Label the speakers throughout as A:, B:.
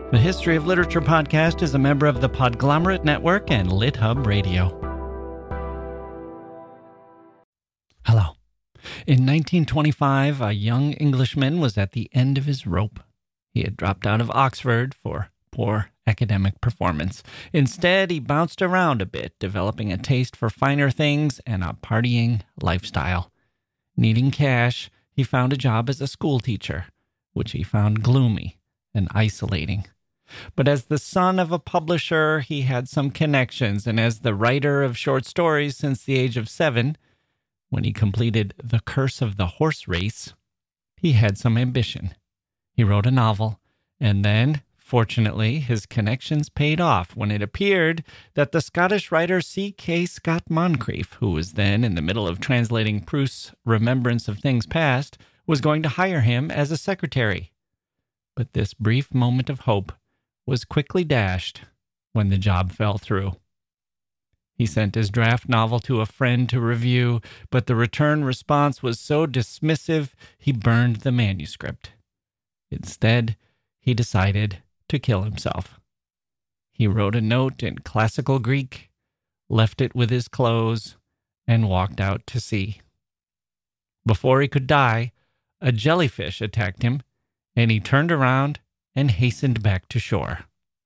A: The History of Literature podcast is a member of the Podglomerate Network and LitHub Radio. Hello. In 1925, a young Englishman was at the end of his rope. He had dropped out of Oxford for poor academic performance. Instead, he bounced around a bit, developing a taste for finer things and a partying lifestyle. Needing cash, he found a job as a schoolteacher, which he found gloomy and isolating. But as the son of a publisher, he had some connections, and as the writer of short stories since the age of 7, when he completed The Curse of the Horse Race, he had some ambition. He wrote a novel, and then, fortunately, his connections paid off when it appeared that the Scottish writer C.K. Scott Moncrieff, who was then in the middle of translating Proust's Remembrance of Things Past, was going to hire him as a secretary. But this brief moment of hope was quickly dashed when the job fell through. He sent his draft novel to a friend to review, but the return response was so dismissive, he burned the manuscript. Instead, he decided to kill himself. He wrote a note in classical Greek, left it with his clothes, and walked out to sea. Before he could die, a jellyfish attacked him, and he turned around and hastened back to shore.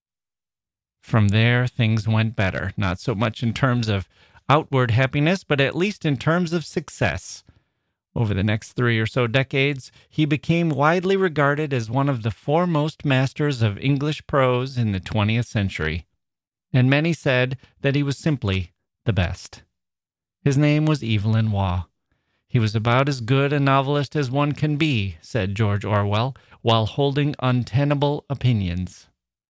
A: From there, things went better, not so much in terms of outward happiness, but at least in terms of success. Over the next 3 or so decades, he became widely regarded as one of the foremost masters of English prose in the 20th century, and many said that he was simply the best. His name was Evelyn Waugh. He was about as good a novelist as one can be, said George Orwell, while holding untenable opinions.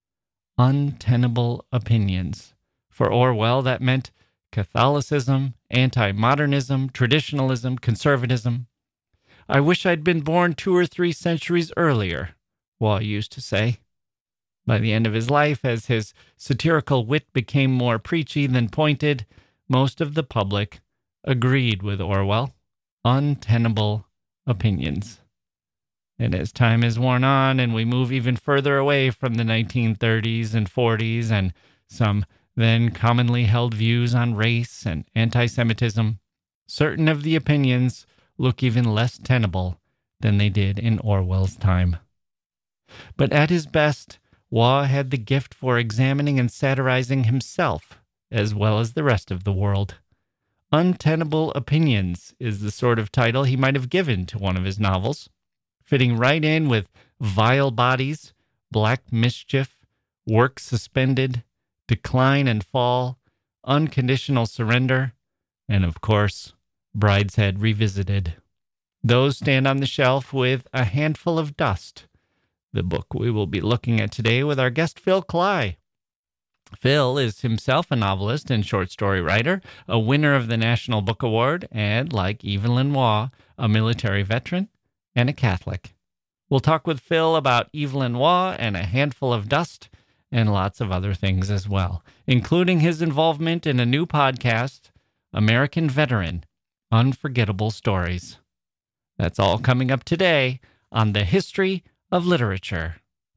A: Untenable opinions. For Orwell, that meant Catholicism, anti-modernism, traditionalism, conservatism. "I wish I'd been born 2 or 3 centuries earlier," Waugh used to say. By the end of his life, as his satirical wit became more preachy than pointed, most of the public agreed with Orwell. Untenable opinions. And as time is worn on and we move even further away from the 1930s and 40s and some then commonly held views on race and anti-Semitism, certain of the opinions look even less tenable than they did in Orwell's time. But at his best, Waugh had the gift for examining and satirizing himself as well as the rest of the world. Untenable Opinions is the sort of title he might have given to one of his novels, fitting right in with Vile Bodies, Black Mischief, Work Suspended, Decline and Fall, Unconditional Surrender, and of course, Brideshead Revisited. Those stand on the shelf with A Handful of Dust, the book we will be looking at today with our guest Phil Cly. Phil is himself a novelist and short story writer, a winner of the National Book Award, and, like Evelyn Waugh, a military veteran and a Catholic. We'll talk with Phil about Evelyn Waugh and A Handful of Dust and lots of other things as well, including his involvement in a new podcast, American Veteran, Unforgettable Stories. That's all coming up today on The History of Literature.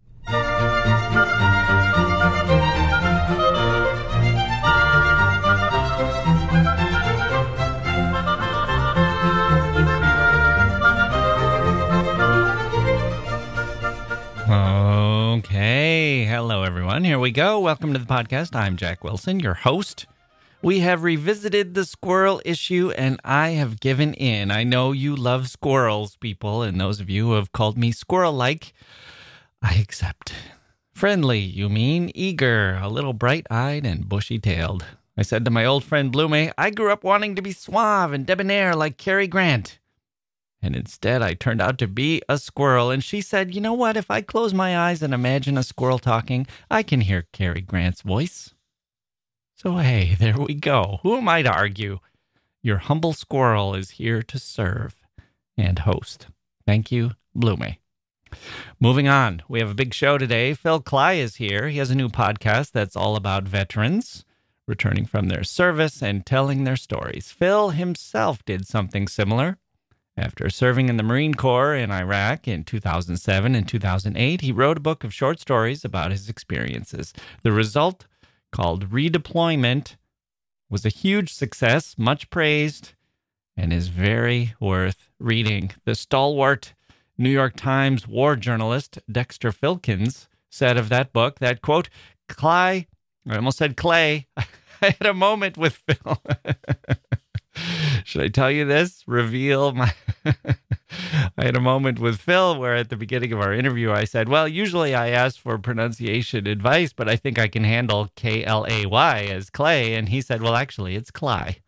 A: Okay, hello everyone. Here we go. Welcome to the podcast. I'm Jack Wilson, your host. We have revisited the squirrel issue, and I have given in. I know you love squirrels, people, and those of you who have called me squirrel-like, I accept. Friendly, you mean? Eager, a little bright-eyed and bushy-tailed. I said to my old friend Blume, I grew up wanting to be suave and debonair like Cary Grant. And instead, I turned out to be a squirrel. And she said, you know what? If I close my eyes and imagine a squirrel talking, I can hear Cary Grant's voice. So, hey, there we go. Who am I to argue? Your humble squirrel is here to serve and host. Thank you, Blume. Moving on, we have a big show today. Phil Cly is here. He has a new podcast that's all about veterans returning from their service and telling their stories. Phil himself did something similar After serving in the Marine Corps in Iraq in 2007 and 2008, he wrote a book of short stories about his experiences. The result, called Redeployment, was a huge success, much praised, and is very worth reading. The stalwart New York Times war journalist Dexter Filkins said of that book that, quote, I almost said Clay. I had a moment with Phil. Should I tell you this? Reveal my... I had a moment with Phil where at the beginning of our interview, I said, well, usually I ask for pronunciation advice, but I think I can handle Klay as Clay. And he said, well, actually, it's Cly.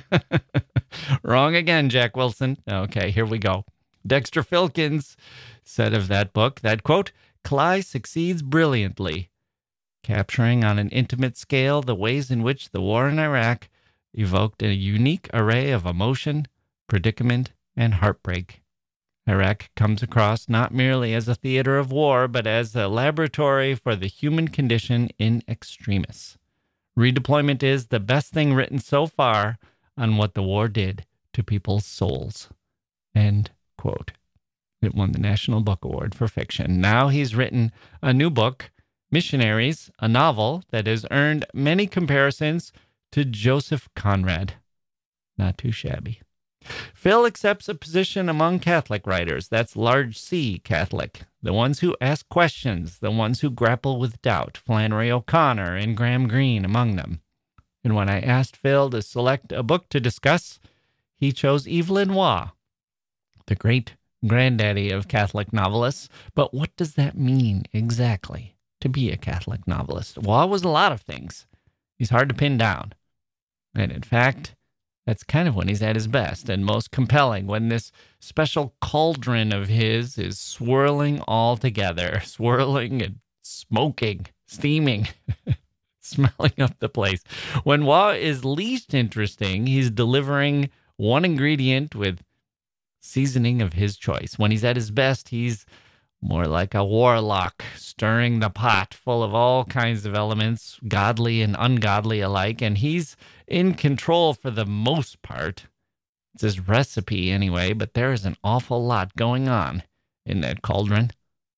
A: Wrong again, Jack Wilson. Okay, here we go. Dexter Filkins said of that book that, quote, Cly succeeds brilliantly, capturing on an intimate scale the ways in which the war in Iraq evoked a unique array of emotion, predicament, and heartbreak. Iraq comes across not merely as a theater of war, but as a laboratory for the human condition in extremis. Redeployment is the best thing written so far on what the war did to people's souls. End quote. It won the National Book Award for fiction. Now he's written a new book, Missionaries, a novel that has earned many comparisons to Joseph Conrad. Not too shabby. Phil accepts a position among Catholic writers. That's large C Catholic. The ones who ask questions, the ones who grapple with doubt. Flannery O'Connor and Graham Greene among them. And when I asked Phil to select a book to discuss, he chose Evelyn Waugh, the great granddaddy of Catholic novelists. But what does that mean exactly, to be a Catholic novelist? Waugh was a lot of things. He's hard to pin down. And in fact, that's kind of when he's at his best and most compelling, when this special cauldron of his is swirling all together, swirling and smoking, steaming, smelling up the place. When Waugh is least interesting, he's delivering one ingredient with seasoning of his choice. When he's at his best, he's more like a warlock, stirring the pot full of all kinds of elements, godly and ungodly alike, and he's in control for the most part. It's his recipe anyway, but there is an awful lot going on in that cauldron.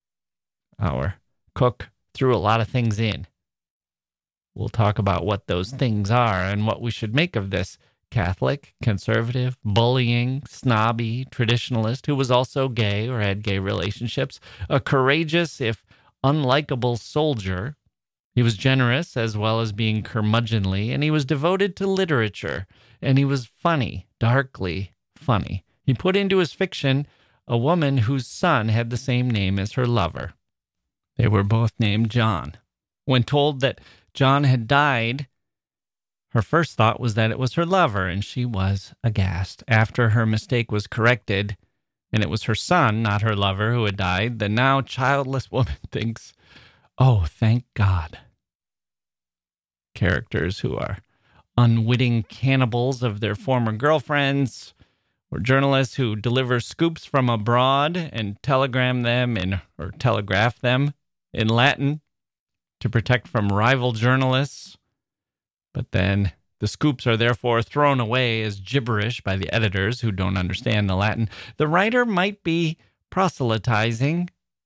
A: Our cook threw a lot of things in. We'll talk about what those things are and what we should make of this Catholic, conservative, bullying, snobby, traditionalist who was also gay or had gay relationships, a courageous, if unlikable soldier. He was generous as well as being curmudgeonly, and he was devoted to literature, and he was funny, darkly funny. He put into his fiction a woman whose son had the same name as her lover. They were both named John. When told that John had died, her first thought was that it was her lover, and she was aghast. After her mistake was corrected, and it was her son, not her lover, who had died, the now childless woman thinks, oh, thank God. Characters who are unwitting cannibals of their former girlfriends, or journalists who deliver scoops from abroad and telegraph them in Latin to protect from rival journalists. But then the scoops are therefore thrown away as gibberish by the editors who don't understand the Latin. The writer might be proselytizing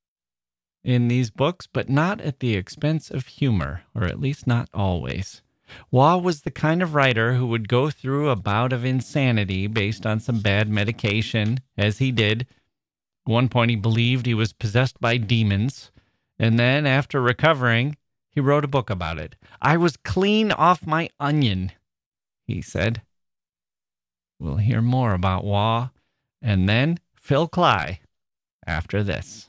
A: in these books, but not at the expense of humor, or at least not always. Waugh was the kind of writer who would go through a bout of insanity based on some bad medication, as he did. At one point, he believed he was possessed by demons, and then, after recovering, he wrote a book about it. I was clean off my onion, he said. We'll hear more about Waugh, and then Phil Cly after this.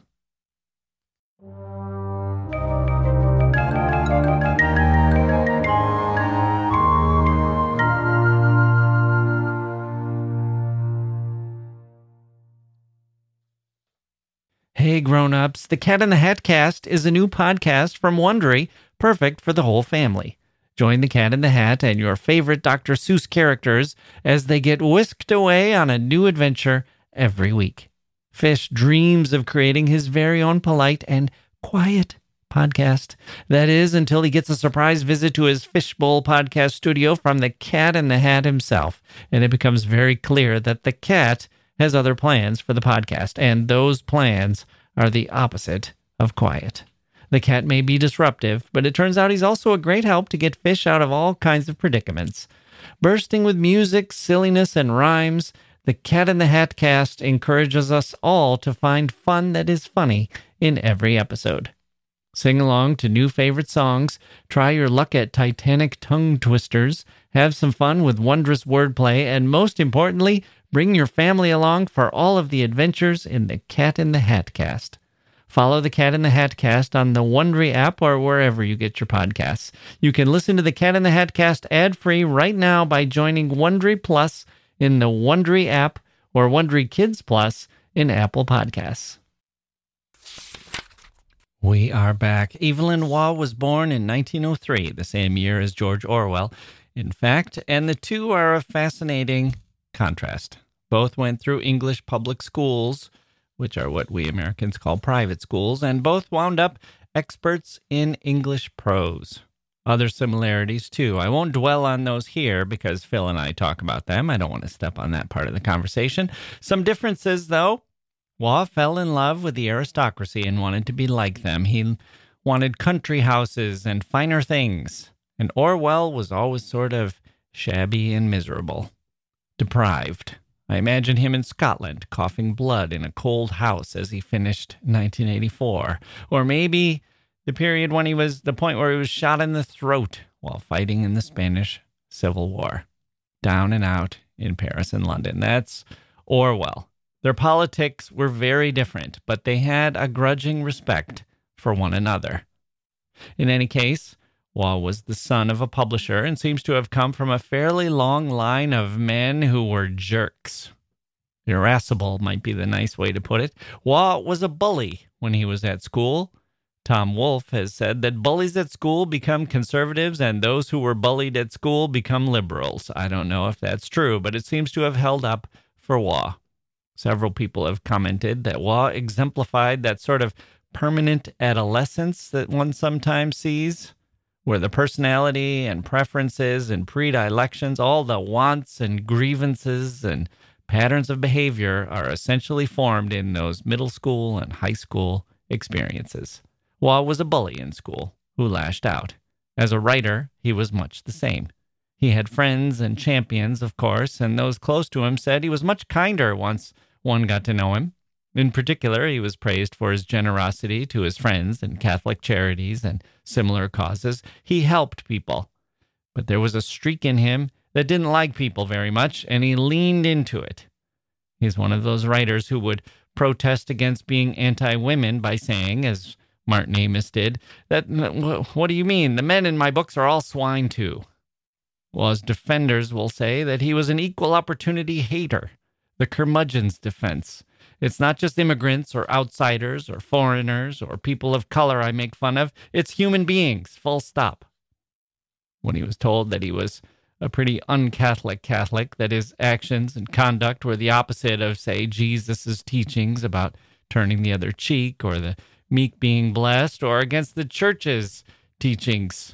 A: Hey grown-ups, the Cat in the Hat Cast is a new podcast from Wondery, perfect for the whole family. Join the Cat in the Hat and your favorite Dr. Seuss characters as they get whisked away on a new adventure every week. Fish dreams of creating his very own polite and quiet podcast. That is, until he gets a surprise visit to his Fishbowl podcast studio from the Cat in the Hat himself, and it becomes very clear that the cat has other plans for the podcast, and those plans are the opposite of quiet. The cat may be disruptive, but it turns out he's also a great help to get fish out of all kinds of predicaments. Bursting with music, silliness, and rhymes, the Cat in the Hat cast encourages us all to find fun that is funny in every episode. Sing along to new favorite songs, try your luck at Titanic tongue twisters, have some fun with wondrous wordplay, and most importantly, bring your family along for all of the adventures in the Cat in the Hat cast. Follow the Cat in the Hat cast on the Wondery app or wherever you get your podcasts. You can listen to the Cat in the Hat cast ad-free right now by joining Wondery Plus in the Wondery app or Wondery Kids Plus in Apple Podcasts. We are back. Evelyn Waugh was born in 1903, the same year as George Orwell, in fact, and the two are a fascinating contrast. Both went through English public schools, which are what we Americans call private schools, and both wound up experts in English prose. Other similarities, too. I won't dwell on those here because Phil and I talk about them. I don't want to step on that part of the conversation. Some differences, though. Waugh fell in love with the aristocracy and wanted to be like them. He wanted country houses and finer things. And Orwell was always sort of shabby and miserable. Deprived. I imagine him in Scotland, coughing blood in a cold house as he finished 1984. Or maybe the period when the point where he was shot in the throat while fighting in the Spanish Civil War. Down and out in Paris and London. That's Orwell. Their politics were very different, but they had a grudging respect for one another. In any case, Waugh was the son of a publisher and seems to have come from a fairly long line of men who were jerks. Irascible might be the nice way to put it. Waugh was a bully when he was at school. Tom Wolfe has said that bullies at school become conservatives and those who were bullied at school become liberals. I don't know if that's true, but it seems to have held up for Waugh. Several people have commented that Waugh exemplified that sort of permanent adolescence that one sometimes sees, where the personality and preferences and predilections, all the wants and grievances and patterns of behavior are essentially formed in those middle school and high school experiences. Waugh was a bully in school who lashed out. As a writer, he was much the same. He had friends and champions, of course, and those close to him said he was much kinder once one got to know him. In particular, he was praised for his generosity to his friends and Catholic charities and similar causes. He helped people. But there was a streak in him that didn't like people very much, and he leaned into it. He's one of those writers who would protest against being anti-women by saying, as Martin Amis did, that, what do you mean? The men in my books are all swine too. Well, his defenders will say that he was an equal opportunity hater, the curmudgeon's defense. It's not just immigrants or outsiders or foreigners or people of color I make fun of. It's human beings, full stop. When he was told that he was a pretty un-Catholic Catholic, that his actions and conduct were the opposite of, say, Jesus' teachings about turning the other cheek or the meek being blessed, or against the church's teachings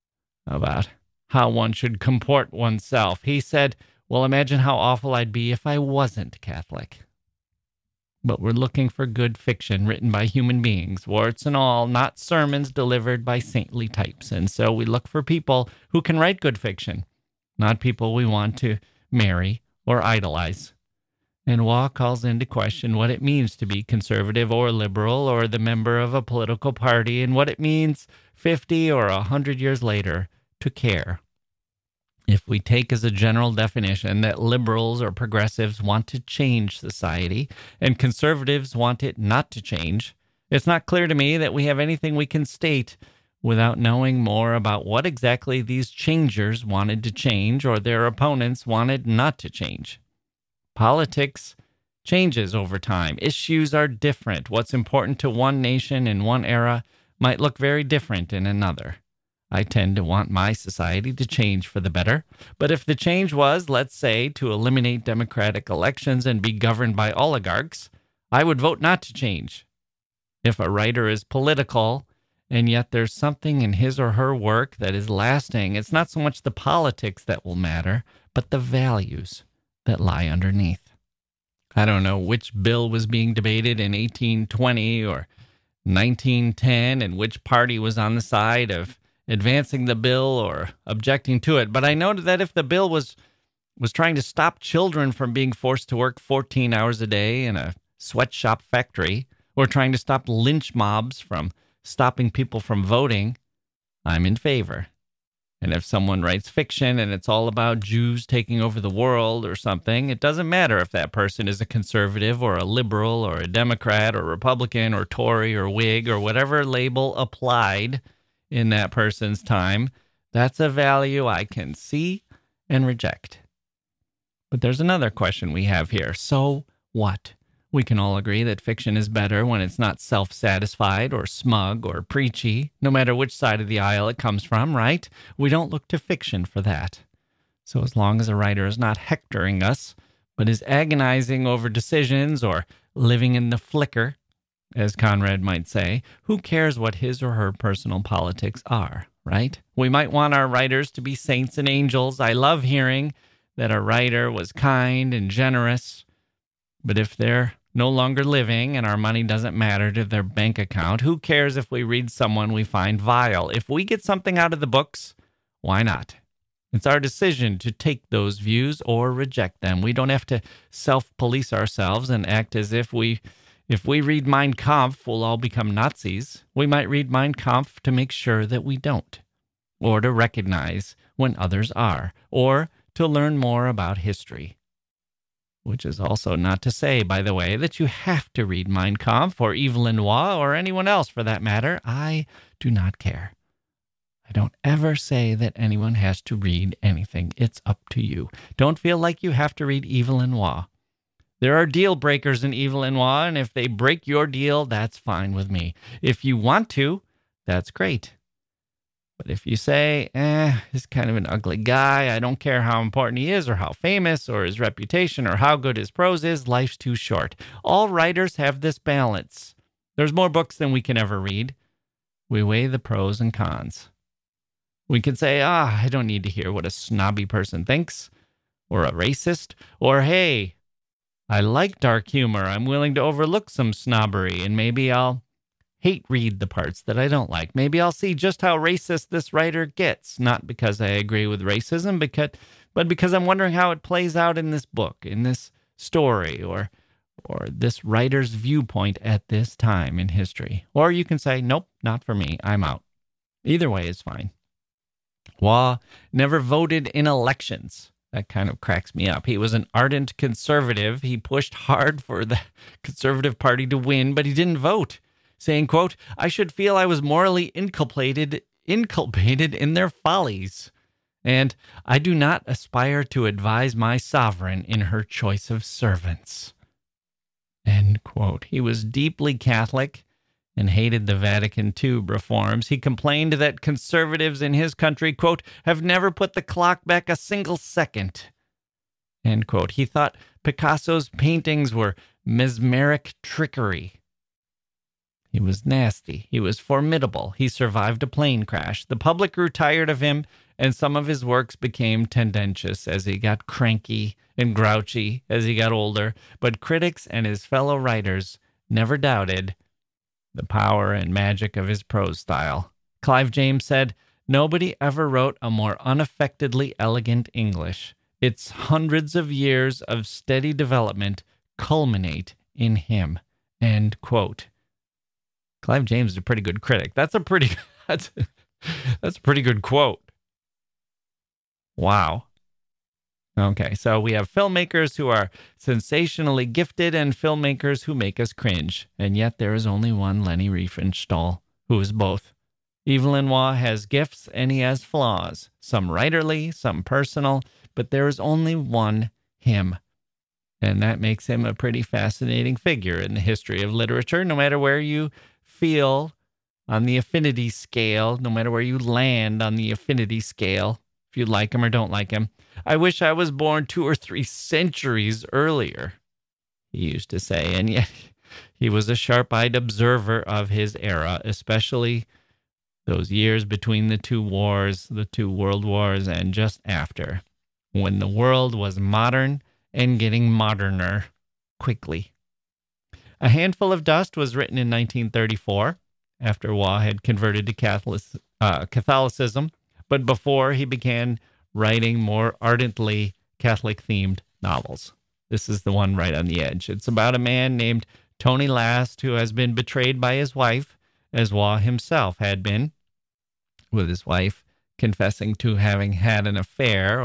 A: about how one should comport oneself, he said, well, imagine how awful I'd be if I wasn't Catholic. But we're looking for good fiction written by human beings, warts and all, not sermons delivered by saintly types. And so we look for people who can write good fiction, not people we want to marry or idolize. And Waugh calls into question what it means to be conservative or liberal or the member of a political party, and what it means 50 or 100 years later to care. If we take as a general definition that liberals or progressives want to change society and conservatives want it not to change, it's not clear to me that we have anything we can state without knowing more about what exactly these changers wanted to change or their opponents wanted not to change. Politics changes over time. Issues are different. What's important to one nation in one era might look very different in another. I tend to want my society to change for the better. But if the change was, let's say, to eliminate democratic elections and be governed by oligarchs, I would vote not to change. If a writer is political, and yet there's something in his or her work that is lasting, it's not so much the politics that will matter, but the values that lie underneath. I don't know which bill was being debated in 1820 or 1910 and which party was on the side of advancing the bill or objecting to it. But I noted that if the bill was trying to stop children from being forced to work 14 hours a day in a sweatshop factory or trying to stop lynch mobs from stopping people from voting, I'm in favor. And if someone writes fiction and it's all about Jews taking over the world or something, it doesn't matter if that person is a conservative or a liberal or a Democrat or Republican or Tory or Whig or whatever label applied in that person's time. That's a value I can see and reject. But there's another question we have here. So what? We can all agree that fiction is better when it's not self-satisfied or smug or preachy, no matter which side of the aisle it comes from, right? We don't look to fiction for that. So as long as a writer is not hectoring us, but is agonizing over decisions or living in the flicker, as Conrad might say, who cares what his or her personal politics are, right? We might want our writers to be saints and angels. I love hearing that a writer was kind and generous, but if they're no longer living and our money doesn't matter to their bank account, who cares if we read someone we find vile? If we get something out of the books, why not? It's our decision to take those views or reject them. We don't have to self-police ourselves and act as if we read Mein Kampf, we'll all become Nazis. We might read Mein Kampf to make sure that we don't, or to recognize when others are, or to learn more about history. Which is also not to say, by the way, that you have to read Mein Kampf or Yves Lenoir or anyone else for that matter. I do not care. I don't ever say that anyone has to read anything. It's up to you. Don't feel like you have to read Yves Lenoir. There are deal breakers in Yves Lenoir, and if they break your deal, that's fine with me. If you want to, that's great. But if you say, he's kind of an ugly guy, I don't care how important he is or how famous or his reputation or how good his prose is, life's too short. All writers have this balance. There's more books than we can ever read. We weigh the pros and cons. We can say, I don't need to hear what a snobby person thinks, or a racist, or hey, I like dark humor. I'm willing to overlook some snobbery, and maybe I'll hate read the parts that I don't like. Maybe I'll see just how racist this writer gets, not because I agree with racism, but because I'm wondering how it plays out in this book, in this story, or this writer's viewpoint at this time in history. Or you can say, nope, not for me. I'm out. Either way is fine. Waugh never voted in elections. That kind of cracks me up. He was an ardent conservative. He pushed hard for the Conservative Party to win, but he didn't vote, saying, quote, I should feel I was morally inculpated in their follies. And I do not aspire to advise my sovereign in her choice of servants. End quote. He was deeply Catholic and hated the Vatican II reforms. He complained that conservatives in his country, quote, have never put the clock back a single second. End quote. He thought Picasso's paintings were mesmeric trickery. He was nasty. He was formidable. He survived a plane crash. The public grew tired of him, and some of his works became tendentious as he got cranky and grouchy as he got older. But critics and his fellow writers never doubted the power and magic of his prose style. Clive James said, nobody ever wrote a more unaffectedly elegant English. Its hundreds of years of steady development culminate in him. End quote. Clive James is a pretty good critic. That's a pretty good quote. Wow. Okay, so we have filmmakers who are sensationally gifted and filmmakers who make us cringe. And yet there is only one Leni Riefenstahl who is both. Yves Lenoir has gifts and he has flaws, some writerly, some personal, but there is only one him. And that makes him a pretty fascinating figure in the history of literature, no matter where you feel on the affinity scale, no matter where you land on the affinity scale, if you like him or don't like him. I wish I was born 2 or 3 centuries earlier, he used to say, and yet he was a sharp-eyed observer of his era, especially those years between the 2 wars, the 2 world wars, and just after, when the world was modern and getting moderner. quickly. A Handful of Dust was written in 1934 after Waugh had converted to Catholicism, but before he began writing more ardently Catholic-themed novels. This is the one right on the edge. It's about a man named Tony Last who has been betrayed by his wife, as Waugh himself had been, with his wife confessing to having had an affair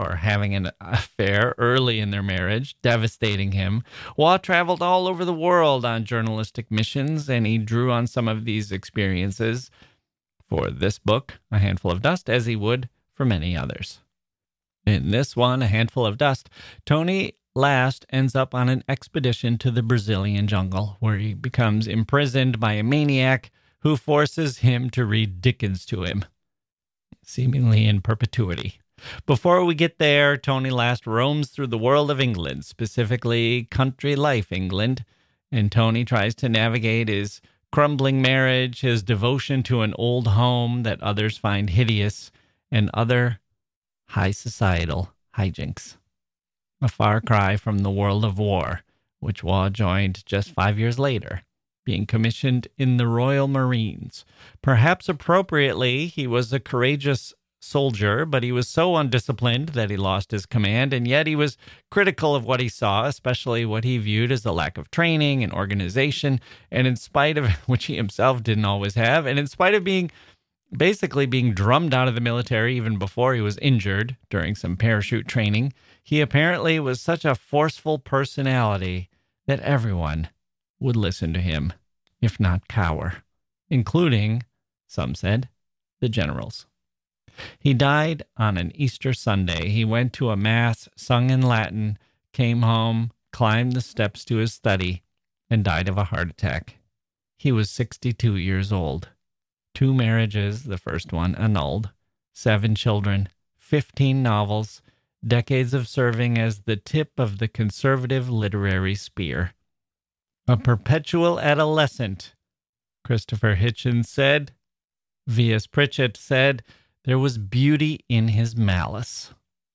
A: early in their marriage, devastating him. Waugh traveled all over the world on journalistic missions, and he drew on some of these experiences for this book, A Handful of Dust, as he would for many others. In this one, A Handful of Dust, Tony Last ends up on an expedition to the Brazilian jungle, where he becomes imprisoned by a maniac who forces him to read Dickens to him, seemingly in perpetuity. Before we get there, Tony Last roams through the world of England, specifically country life England, and Tony tries to navigate his crumbling marriage, his devotion to an old home that others find hideous, and other high societal hijinks. A far cry from the world of war, which Waugh joined just 5 years later, being commissioned in the Royal Marines. Perhaps appropriately, he was a courageous soldier, but he was so undisciplined that he lost his command, and yet he was critical of what he saw, especially what he viewed as a lack of training and organization, and in spite of which he himself didn't always have, and in spite of being drummed out of the military even before he was injured during some parachute training, he apparently was such a forceful personality that everyone would listen to him, if not cower, including, some said, the generals. He died on an Easter Sunday. He went to a mass sung in Latin, came home, climbed the steps to his study, and died of a heart attack. He was 62 years old. 2 marriages, the first one annulled, 7 children, 15 novels, decades of serving as the tip of the conservative literary spear. A perpetual adolescent, Christopher Hitchens said. V.S. Pritchett said there was beauty in his malice.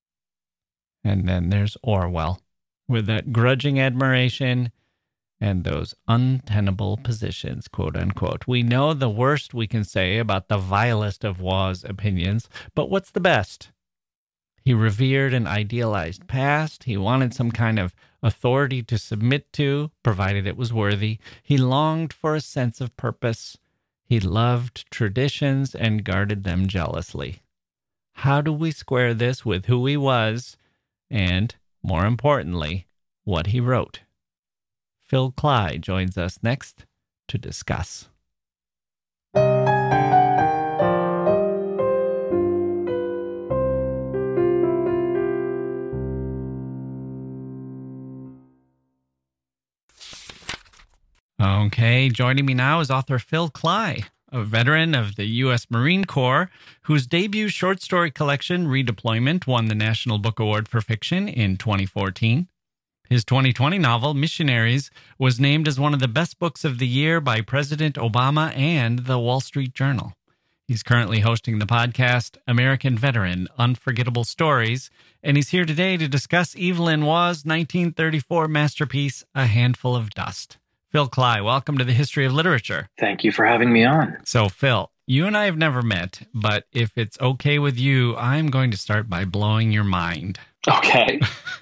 A: And then there's Orwell, with that grudging admiration and those untenable positions, quote unquote. We know the worst we can say about the vilest of Waugh's opinions, but what's the best? He revered an idealized past. He wanted some kind of authority to submit to, provided it was worthy. He longed for a sense of purpose. He loved traditions and guarded them jealously. How do we square this with who he was and, more importantly, what he wrote? Phil Cly joins us next to discuss. Okay, joining me now is author Phil Cly, a veteran of the U.S. Marine Corps, whose debut short story collection, Redeployment, won the National Book Award for Fiction in 2014. His 2020 novel, Missionaries, was named as one of the best books of the year by President Obama and the Wall Street Journal. He's currently hosting the podcast American Veteran, Unforgettable Stories, and he's here today to discuss Evelyn Waugh's 1934 masterpiece, A Handful of Dust. Phil Cly, welcome to the History of Literature.
B: Thank you for having me on.
A: So, Phil, you and I have never met, but if it's okay with you, I'm going to start by blowing your mind.
B: Okay.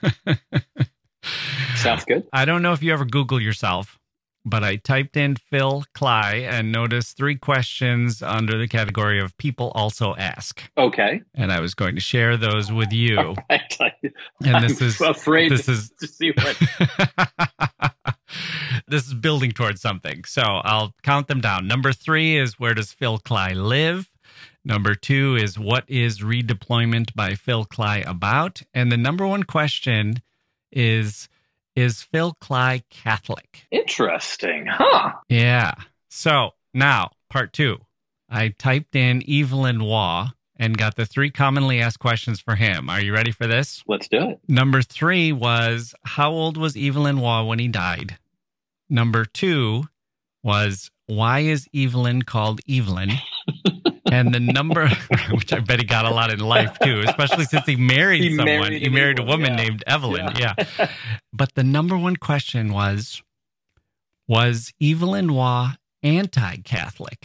B: Sounds good.
A: I don't know if you ever Google yourself, but I typed in Phil Cly and noticed 3 questions under the category of people also ask.
B: Okay.
A: And I was going to share those with you.
B: I'm afraid to see what...
A: This is building towards something. So I'll count them down. Number 3 is, where does Phil Cly live? Number 2 is, what is Redeployment by Phil Cly about? And the number 1 question is Phil Cly Catholic?
B: Interesting, huh?
A: Yeah. So now, part 2. I typed in Evelyn Waugh and got the 3 commonly asked questions for him. Are you ready for this?
B: Let's do it.
A: Number 3 was, how old was Evelyn Waugh when he died? Number 2 was, why is Evelyn called Evelyn? And the number, which I bet he got a lot in life too, especially since he married someone. He married a woman named Evelyn. Yeah. But the number one question was Evelyn Waugh anti-Catholic?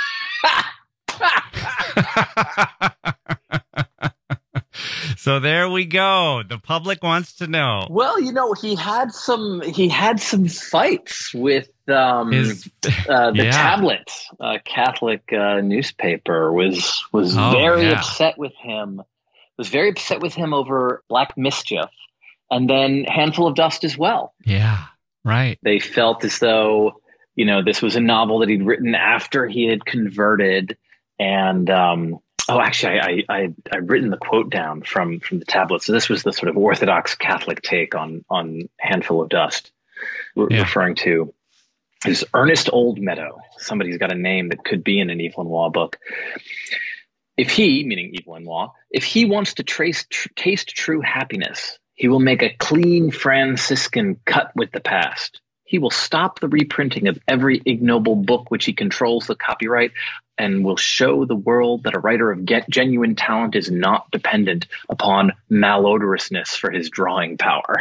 A: So there we go. The public wants to know.
B: Well, he had some fights with the Tablet Catholic newspaper was very upset with him. Was very upset with him over Black Mischief, and then Handful of Dust as well.
A: Yeah, right.
B: They felt as though this was a novel that he'd written after he had converted, and actually, I'd written the quote down from the tablet. So this was the sort of Orthodox Catholic take on Handful of Dust, referring to is Ernest Oldmeadow. Somebody's got a name that could be in an Evelyn Waugh book. If he, meaning Evelyn Waugh, if he wants to taste true happiness, he will make a clean Franciscan cut with the past. He will stop the reprinting of every ignoble book which he controls the copyright, and will show the world that a writer of genuine talent is not dependent upon malodorousness for his drawing power.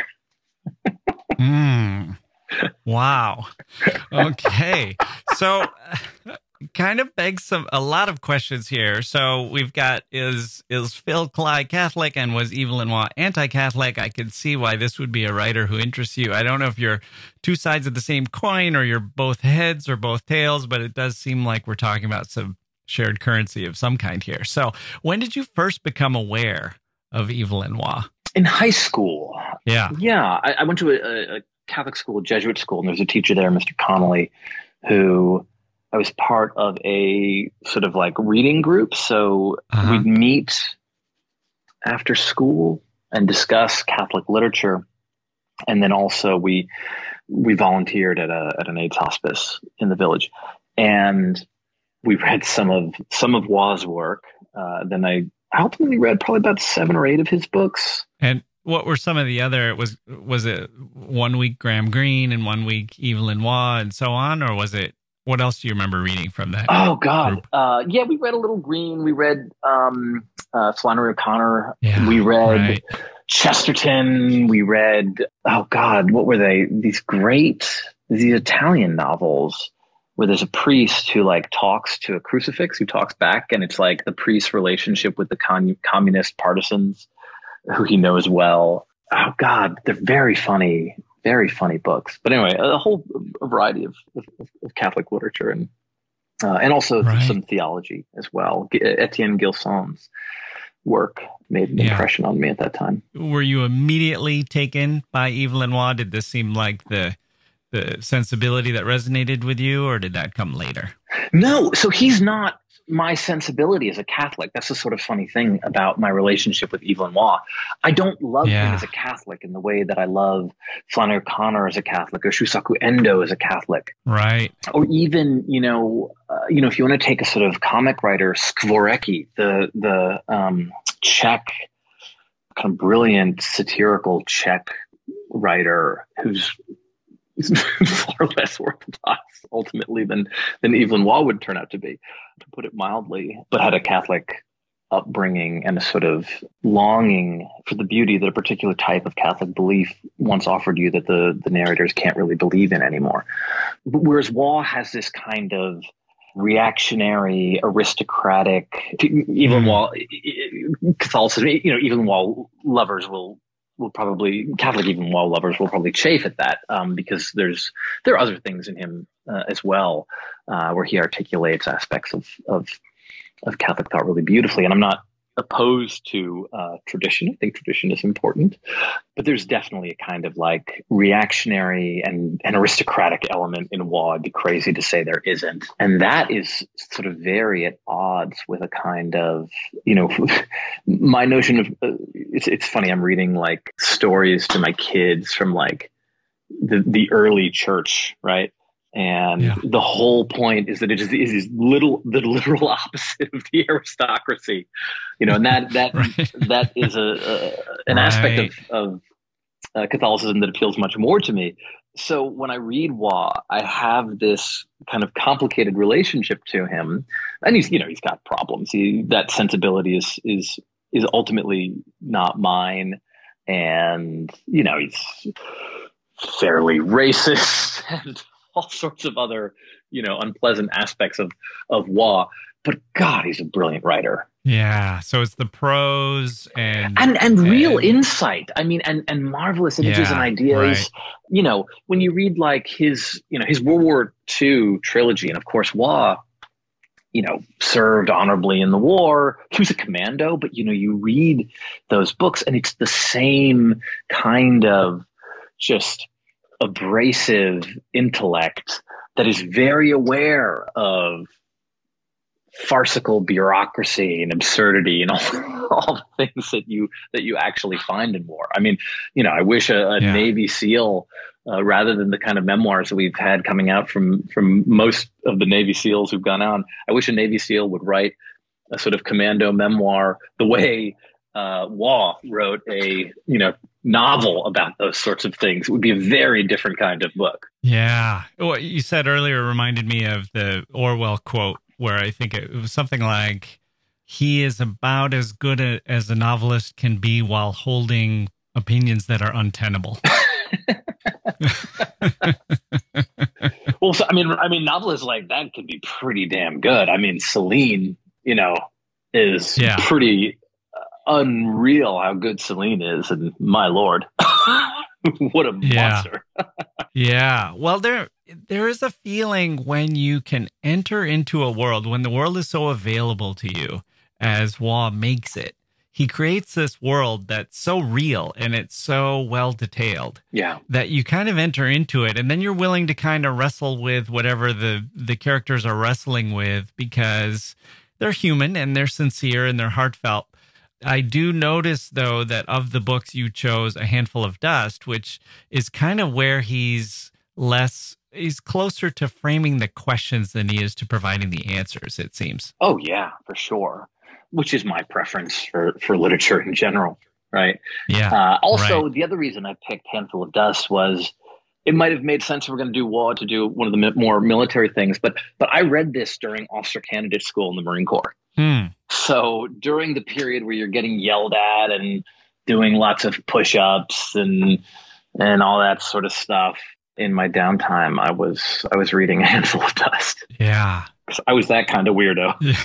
A: Wow. Okay. So kind of begs a lot of questions here. So we've got, is Phil Cly Catholic, and was Evelyn Waugh anti-Catholic? I could see why this would be a writer who interests you. I don't know if you're two sides of the same coin, or you're both heads or both tails, but it does seem like we're talking about some shared currency of some kind here. So when did you first become aware of Evelyn Waugh?
B: In high school.
A: Yeah.
B: Yeah. I went to a Catholic school, Jesuit school, and there was a teacher there, Mr. Connolly, who I was part of a sort of like reading group. So we'd meet after school and discuss Catholic literature. And then also we volunteered at an AIDS hospice in the village. And we read some of Waugh's work. Then I ultimately read probably about 7 or 8 of his books.
A: And what were some of the other, was it 1 week Graham Greene and 1 week Evelyn Waugh and so on? Or was it, what else do you remember reading from that?
B: Oh, God. Yeah, we read a little Greene. We read Flannery O'Connor.
A: Yeah,
B: we read Chesterton. We read, oh, God, what were they? These Italian novels where there's a priest who like talks to a crucifix, who talks back. And it's like the priest's relationship with the communist partisans who he knows well. Oh, God, they're very funny books. But anyway, a whole variety of Catholic literature and also some theology as well. Etienne Gilson's work made an impression on me at that time.
A: Were you immediately taken by Evelyn Waugh? Did this seem like the sensibility that resonated with you, or did that come later?
B: No, so he's not my sensibility as a Catholic. That's the sort of funny thing about my relationship with Evelyn Waugh. I don't love him as a Catholic in the way that I love Flannery O'Connor as a Catholic, or Shusaku Endo as a Catholic.
A: Right.
B: Or even, if you want to take a sort of comic writer, Skvorecki, the Czech, kind of brilliant satirical Czech writer who's far less orthodox ultimately than Evelyn Waugh would turn out to be, to put it mildly, but had a Catholic upbringing and a sort of longing for the beauty that a particular type of Catholic belief once offered you that the narrators can't really believe in anymore. Whereas Waugh has this kind of reactionary, aristocratic, Evelyn Waugh, Catholicism, Evelyn Waugh lovers will probably, Catholic Evelyn Waugh lovers will probably chafe at that, because there are other things in him as well, where he articulates aspects of Catholic thought really beautifully. And I'm not opposed to tradition. I think tradition is important, but there's definitely a kind of like reactionary and aristocratic element in Waugh. I'd be crazy to say there isn't. And that is sort of very at odds with a kind of, my notion of, it's funny, I'm reading like stories to my kids from like the early church, right? And the whole point is that it is the literal opposite of the aristocracy, and that is an aspect of Catholicism that appeals much more to me. So when I read Waugh, I have this kind of complicated relationship to him, and he's got problems. That sensibility is ultimately not mine. and he's fairly racist and all sorts of other unpleasant aspects of Waugh. But God, he's a brilliant writer.
A: Yeah. So it's the prose and
B: real insight. I mean, and marvelous images and ideas. Right. When you read like his World War II trilogy, and of course Waugh, served honorably in the war. He was a commando, but you read those books and it's the same kind of just abrasive intellect that is very aware of farcical bureaucracy and absurdity and all the things that you actually find in war. I mean, I wish a Navy SEAL, rather than the kind of memoirs that we've had coming out from most of the Navy SEALs who've gone on, I wish a Navy SEAL would write a sort of commando memoir the way Waugh wrote a novel about those sorts of things. It would be a very different kind of book.
A: Yeah. What you said earlier reminded me of the Orwell quote, where I think it was something like, he is about as good as a novelist can be while holding opinions that are untenable.
B: Well, so, I mean, novelists like that can be pretty damn good. I mean, Celine, is pretty unreal how good Celine is, and my Lord, what a monster.
A: Yeah. Well, there is a feeling when you can enter into a world, when the world is so available to you as Waugh makes it. He creates this world that's so real and it's so well detailed that you kind of enter into it, and then you're willing to kind of wrestle with whatever the characters are wrestling with, because they're human and they're sincere and they're heartfelt. I do notice, though, that of the books you chose, A Handful of Dust, which is kind of where he's closer to framing the questions than he is to providing the answers, it seems.
B: Oh, yeah, for sure. Which is my preference for literature in general, right?
A: Yeah.
B: Also, the other reason I picked Handful of Dust was it might have made sense if we're going to do Waugh to do one of the more military things, but I read this during officer candidate school in the Marine Corps. So during the period where you're getting yelled at and doing lots of push-ups and all that sort of stuff, in my downtime, I was reading A Handful of Dust.
A: Yeah.
B: I was that kind of weirdo.
A: Yeah.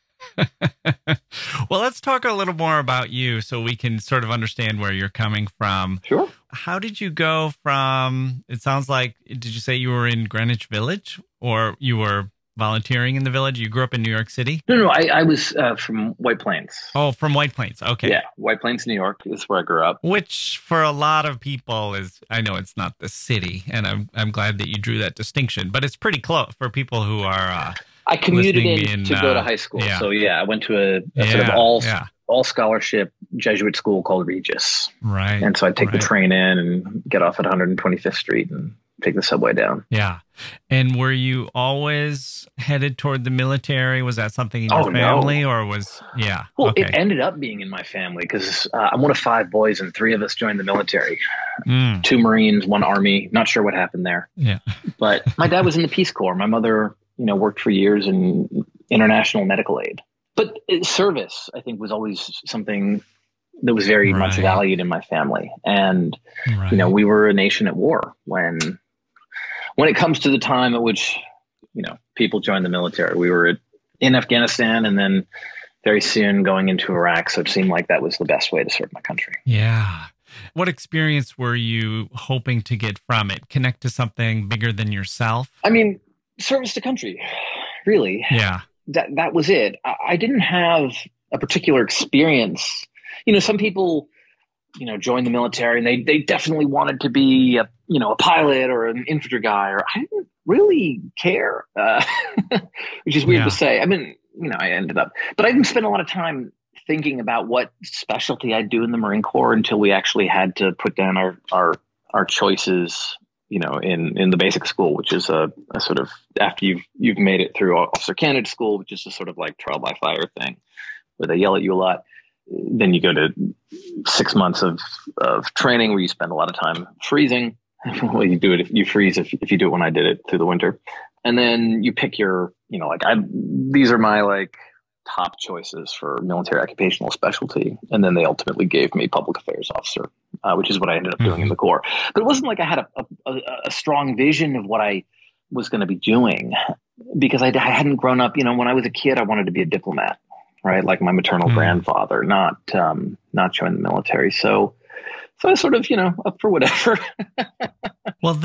A: Well, let's talk a little more about you so we can sort of understand where you're coming from.
B: Sure.
A: How did you go from, it sounds like, did you say you were in Greenwich Village, or you were volunteering in the village? You grew up in New York City?
B: No, I was from White Plains.
A: Oh, from White Plains. Okay.
B: Yeah, White Plains, New York is where I grew up.
A: Which for a lot of people is, I know it's not the city, and I'm glad that you drew that distinction, but it's pretty close for people who are
B: I commuted in to go to high school. Yeah. So I went to a sort of all scholarship Jesuit school called Regis.
A: Right.
B: And so I'd take the train in and get off at 125th Street and take the subway down.
A: Yeah. And were you always headed toward the military? Was that something in your family or was,
B: Well, it ended up being in my family because I'm one of 5 boys and 3 of us joined the military. 2 Marines, 1 Army. Not sure what happened there.
A: Yeah.
B: But my dad was in the Peace Corps. My mother, worked for years in international medical aid. But service, I think, was always something that was very much valued in my family. And, we were a nation at war when it comes to the time at which, people joined the military. We were in Afghanistan and then very soon going into Iraq. So it seemed like that was the best way to serve my country.
A: Yeah. What experience were you hoping to get from it? Connect to something bigger than yourself?
B: I mean, service to country, really.
A: Yeah.
B: That was it. I didn't have a particular experience. Some people, join the military and they definitely wanted to be a pilot or an infantry guy, or I didn't really care, which is weird to say. I mean, I ended up, but I didn't spend a lot of time thinking about what specialty I'd do in the Marine Corps until we actually had to put down our choices, in the basic school, which is a sort of, after you've made it through officer candidate school, which is a sort of like trial by fire thing where they yell at you a lot. Then you go to 6 months of training where you spend a lot of time freezing. Well, you do it if you freeze if you do it when I did it through the winter. And then you pick your, these are my top choices for military occupational specialty. And then they ultimately gave me public affairs officer which is what I ended up doing in the Corps. But it wasn't like I had a strong vision of what I was going to be doing, because I hadn't grown up. When I was a kid, I wanted to be a diplomat, right? Like my maternal grandfather, not join the military. So I sort of, up for whatever.
A: Well,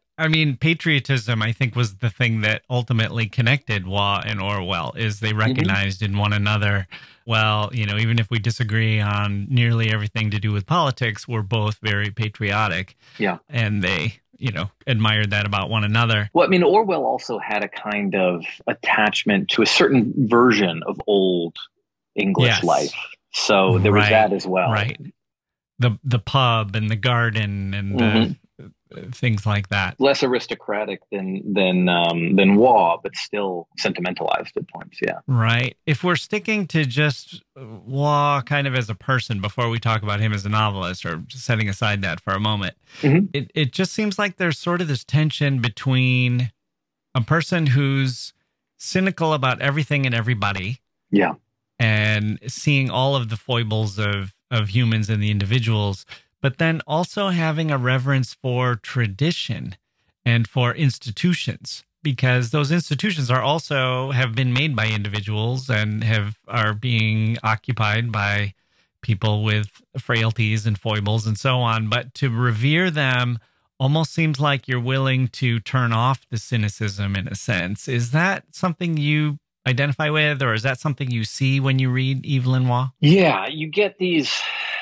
A: patriotism, I think, was the thing that ultimately connected Waugh and Orwell, is they recognized in one another, well, even if we disagree on nearly everything to do with politics, we're both very patriotic.
B: Yeah.
A: And they, admired that about one another.
B: Well, Orwell also had a kind of attachment to a certain version of old English life. So there was that as well.
A: Right. The pub and the garden and the things like that.
B: Less aristocratic than Waugh, but still sentimentalized at points. Yeah.
A: Right. If we're sticking to just Waugh kind of as a person before we talk about him as a novelist, or just setting aside that for a moment, it just seems like there's sort of this tension between a person who's cynical about everything and everybody.
B: Yeah.
A: And seeing all of the foibles of humans and the individuals, but then also having a reverence for tradition and for institutions, because those institutions have been made by individuals and are being occupied by people with frailties and foibles and so on. But to revere them almost seems like you're willing to turn off the cynicism in a sense. Is that something you identify with, or is that something you see when you read Evelyn Waugh?
B: Yeah, you get these.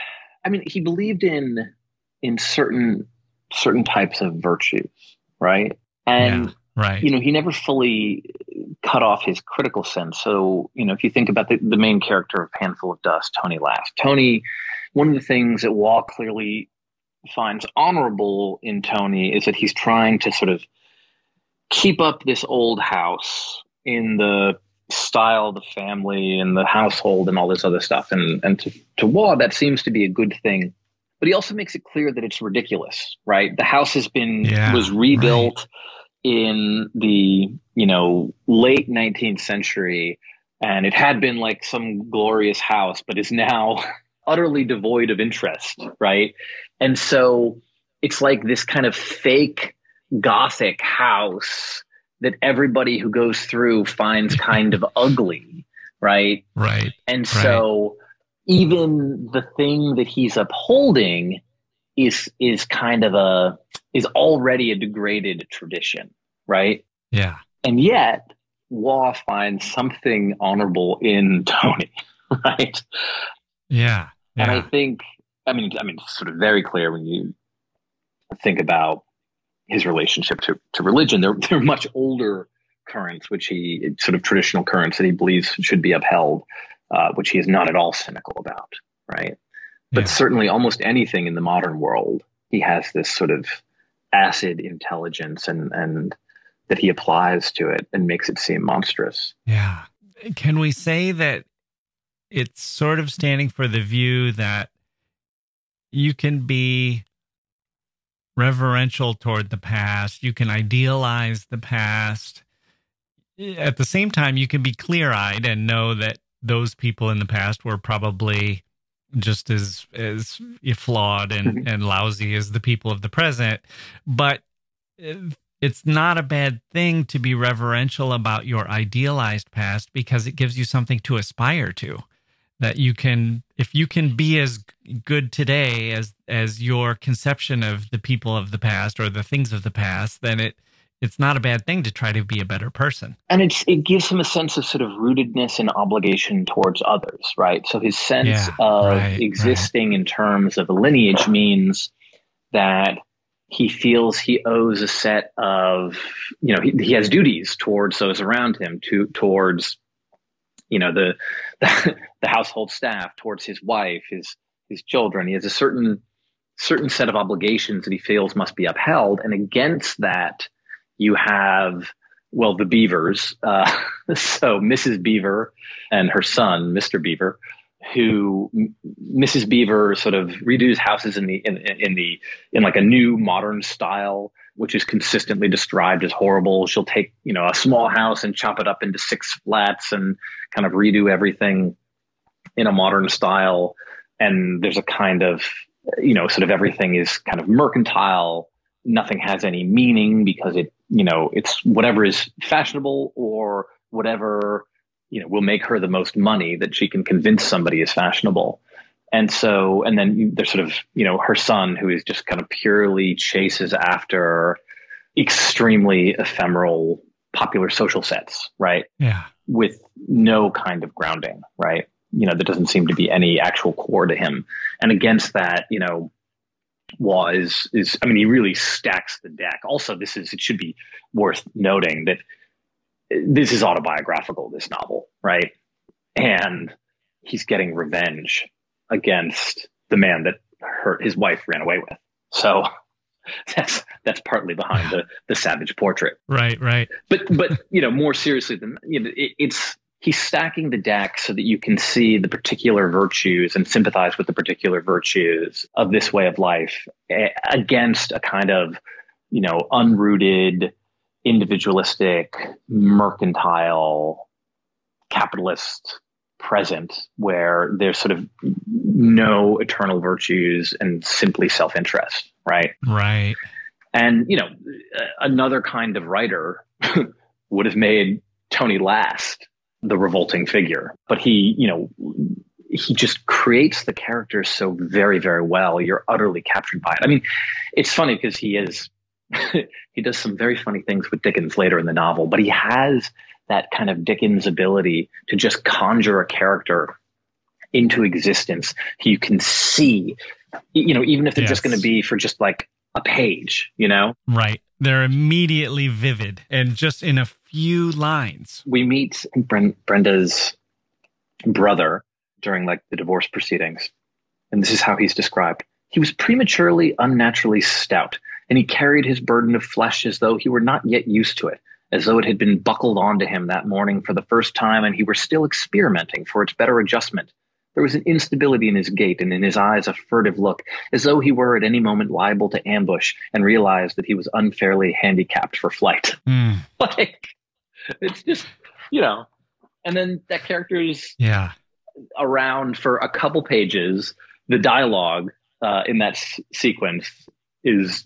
B: He believed in certain types of virtues, right? And he never fully cut off his critical sense. So, if you think about the main character of Handful of Dust, Tony Last. Tony, one of the things that Waugh clearly finds honorable in Tony is that he's trying to sort of keep up this old house in the style of the family and the household and all this other stuff. And to Waugh, that seems to be a good thing. But he also makes it clear that it's ridiculous, right? The house was rebuilt in the, late 19th century, and it had been like some glorious house, but is now utterly devoid of interest, right? And so it's like this kind of fake Gothic house that everybody who goes through finds kind of ugly, right?
A: Right.
B: And so even the thing that he's upholding is already a degraded tradition, right?
A: Yeah.
B: And yet Waugh finds something honorable in Tony, right?
A: Yeah.
B: And I think, it's sort of very clear when you think about his relationship to religion. They're much older currents, sort of traditional currents that he believes should be upheld, which he is not at all cynical about, right? But certainly almost anything in the modern world, he has this sort of acid intelligence and that he applies to it and makes it seem monstrous.
A: Yeah. Can we say that it's sort of standing for the view that you can be reverential toward the past, you can idealize the past. At the same time, you can be clear-eyed and know that those people in the past were probably just as flawed and lousy as the people of the present. But it's not a bad thing to be reverential about your idealized past, because it gives you something to aspire to. That if you can be as good today as your conception of the people of the past or the things of the past, then it's not a bad thing to try to be a better person.
B: And it gives him a sense of sort of rootedness and obligation towards others, right? So his sense of existing in terms of a lineage means that he feels he owes a set of, he has duties towards those around him, towards the household staff, towards his wife, his children. He has a certain set of obligations that he feels must be upheld. And against that, you have, the Beavers. So Mrs. Beaver and her son, Mr. Beaver, who Mrs. Beaver sort of redoes houses in like a new modern style, which is consistently described as horrible. She'll take, a small house and chop it up into 6 flats and kind of redo everything in a modern style. And there's a kind of sort of everything is kind of mercantile. Nothing has any meaning because it's whatever is fashionable or whatever, will make her the most money that she can convince somebody is fashionable. And so, and then there's sort of, her son, who is just kind of purely chases after extremely ephemeral popular social sets, right?
A: Yeah.
B: With no kind of grounding, right? There doesn't seem to be any actual core to him. And against that, he really stacks the deck. Also, it should be worth noting that this is autobiographical, this novel, right? And he's getting revenge against the man that his wife ran away with. So that's partly behind the savage portrait.
A: Right.
B: But more seriously than he's stacking the deck so that you can see the particular virtues and sympathize with the particular virtues of this way of life against a kind of, unrooted, individualistic, mercantile, capitalist present where there's sort of no eternal virtues and simply self-interest, right?
A: Right.
B: And, another kind of writer would have made Tony Last the revolting figure, but he just creates the characters so very, very well. You're utterly captured by it. I mean, it's funny because he does some very funny things with Dickens later in the novel, but he has that kind of Dickens ability to just conjure a character into existence. You can see, even if they're just going to be for just like a page,
A: Right. They're immediately vivid and just in a few lines.
B: We meet Brenda's brother during like the divorce proceedings. And this is how he's described. He was prematurely, unnaturally stout, and he carried his burden of flesh as though he were not yet used to it, as though it had been buckled onto him that morning for the first time and he were still experimenting for its better adjustment. There was an instability in his gait and in his eyes a furtive look, as though he were at any moment liable to ambush and realize that he was unfairly handicapped for flight. Like, it's just, and then that character is around for a couple pages. The dialogue in that sequence is,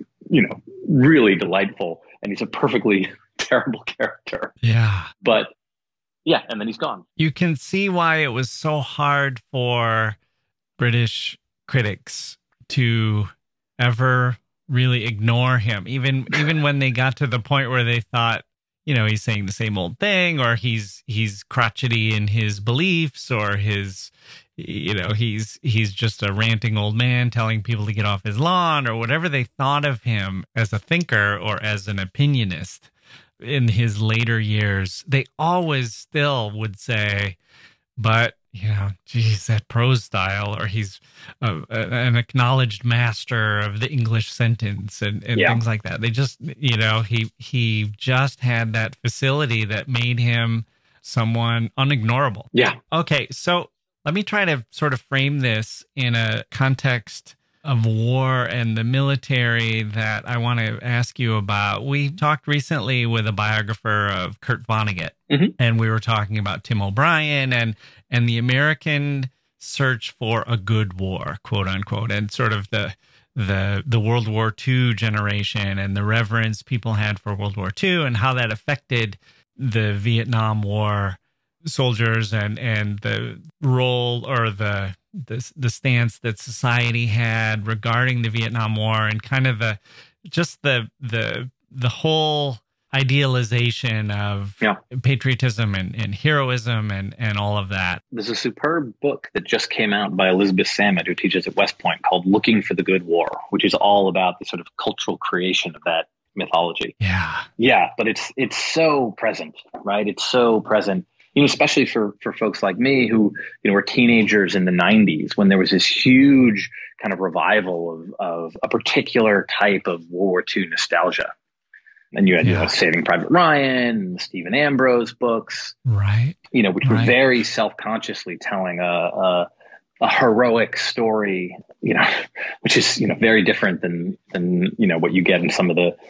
B: really delightful. And he's a perfectly terrible character.
A: Yeah.
B: But yeah, and then he's gone.
A: You can see why it was so hard for British critics to ever really ignore him. Even when they got to the point where they thought, he's saying the same old thing, or he's crotchety in his beliefs, or he's just a ranting old man telling people to get off his lawn, or whatever they thought of him as a thinker or as an opinionist. In his later years, they always still would say, but, geez, that prose style, or he's an acknowledged master of the English sentence and things like that. They just, he just had that facility that made him someone unignorable.
B: Yeah.
A: Okay, so let me try to sort of frame this in a context of war and the military that I want to ask you about. We talked recently with a biographer of Kurt Vonnegut, and we were talking about Tim O'Brien and the American search for a good war, quote unquote, and sort of the World War II generation and the reverence people had for World War II and how that affected the Vietnam War soldiers and the role or the stance that society had regarding the Vietnam War and kind of the whole idealization of patriotism and heroism and all of that.
B: There's a superb book that just came out by Elizabeth Samet, who teaches at West Point, called Looking for the Good War, which is all about the sort of cultural creation of that mythology. Yeah, but it's so present, right? It's so present. Especially for folks like me who, were teenagers in the 90s when there was this huge kind of revival of a particular type of World War II nostalgia. And you had Saving Private Ryan and the Stephen Ambrose books,
A: right?
B: Which were very self-consciously telling a heroic story, which is, very different than what you get in some of the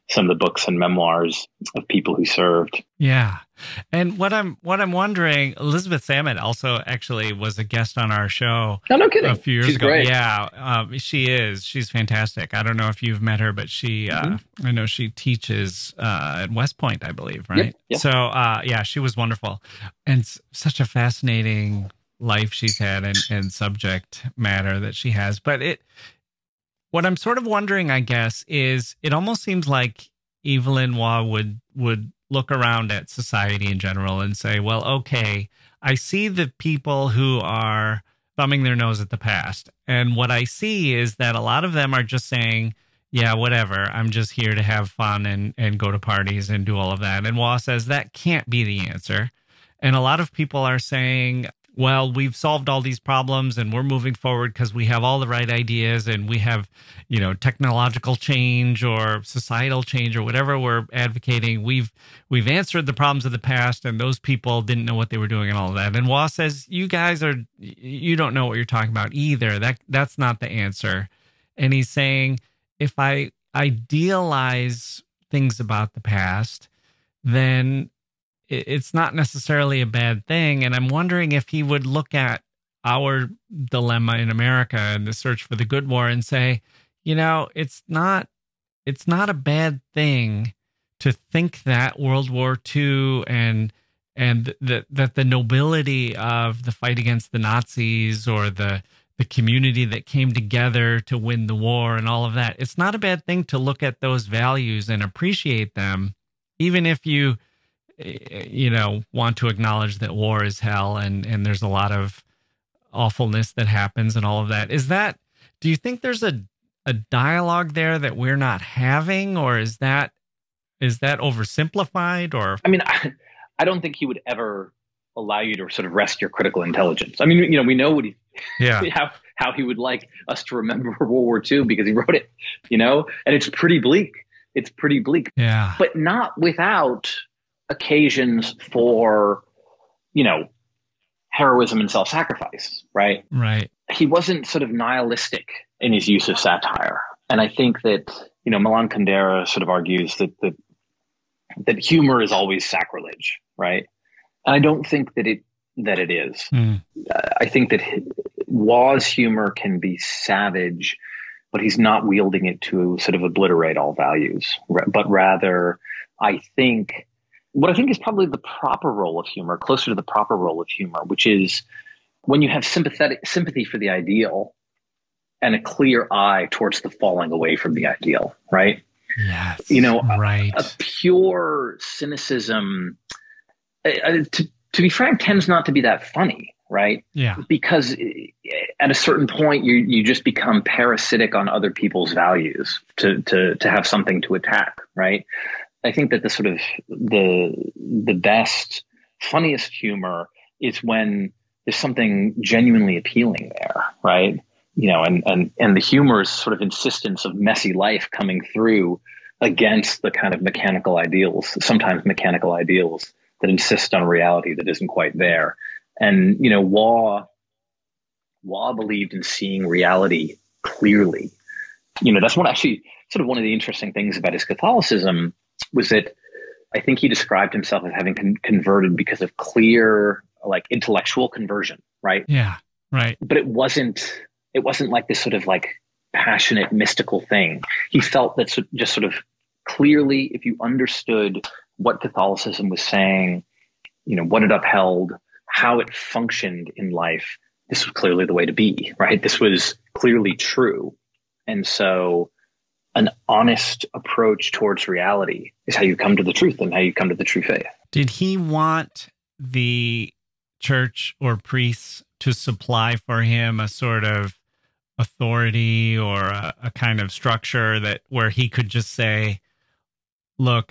B: some of the books and memoirs of people who served.
A: Yeah. And what I'm wondering, Elizabeth Salmon also actually was a guest on our show
B: No, no kidding.
A: a few years
B: She's
A: ago.
B: great.
A: Yeah, she is. She's fantastic. I don't know if you've met her, but she, I know she teaches at West Point, I believe, right?
B: Yep.
A: So, yeah, she was wonderful. And such a fascinating life she's had and subject matter that she has. But what I'm sort of wondering, I guess, is it almost seems like Evelyn Waugh would look around at society in general and say, well, okay, I see the people who are thumbing their nose at the past. And what I see is that a lot of them are just saying, yeah, whatever, I'm just here to have fun and go to parties and do all of that. And Waugh says that can't be the answer. And a lot of people are saying, well, we've solved all these problems and we're moving forward because we have all the right ideas and we have, technological change or societal change or whatever we're advocating. We've answered the problems of the past, and those people didn't know what they were doing and all of that. And Waugh says, you don't know what you're talking about either. That's not the answer. And he's saying, if I idealize things about the past, then it's not necessarily a bad thing. And I'm wondering if he would look at our dilemma in America and the search for the good war and say, it's not a bad thing to think that World War II and that the nobility of the fight against the Nazis or the community that came together to win the war and all of that, it's not a bad thing to look at those values and appreciate them, even if you want to acknowledge that war is hell and there's a lot of awfulness that happens and all of that. Do you think there's a dialogue there that we're not having, or is that oversimplified? Or
B: I mean, I don't think he would ever allow you to sort of rest your critical intelligence. I mean, we know what how he would like us to remember World War II because he wrote it, and it's pretty bleak. It's pretty bleak.
A: Yeah.
B: But not without occasions for, heroism and self-sacrifice, right?
A: Right.
B: He wasn't sort of nihilistic in his use of satire. And I think that, Milan Kundera sort of argues that humor is always sacrilege, right? And I don't think that it is. I think that Waugh's humor can be savage, but he's not wielding it to sort of obliterate all values, but rather, what I think is probably the proper role of humor, closer to the proper role of humor, which is when you have sympathy for the ideal and a clear eye towards the falling away from the ideal, right?
A: Yes.
B: Right. A pure cynicism, to be frank, tends not to be that funny, right?
A: Yeah.
B: Because at a certain point, you just become parasitic on other people's values to have something to attack, right? I think that the best, funniest humor is when there's something genuinely appealing there, right? And the humor's sort of insistence of messy life coming through against the kind of sometimes mechanical ideals that insist on a reality that isn't quite there. And, Waugh believed in seeing reality clearly. That's one of the interesting things about his Catholicism was that I think he described himself as having converted because of clear, like, intellectual conversion, right?
A: Yeah, right.
B: But it wasn't like this sort of like passionate, mystical thing. He felt that just sort of clearly, if you understood what Catholicism was saying, what it upheld, how it functioned in life, this was clearly the way to be, right? This was clearly true. And so an honest approach towards reality is how you come to the truth and how you come to the true faith.
A: Did he want the church or priests to supply for him a sort of authority or a kind of structure where he could just say, look,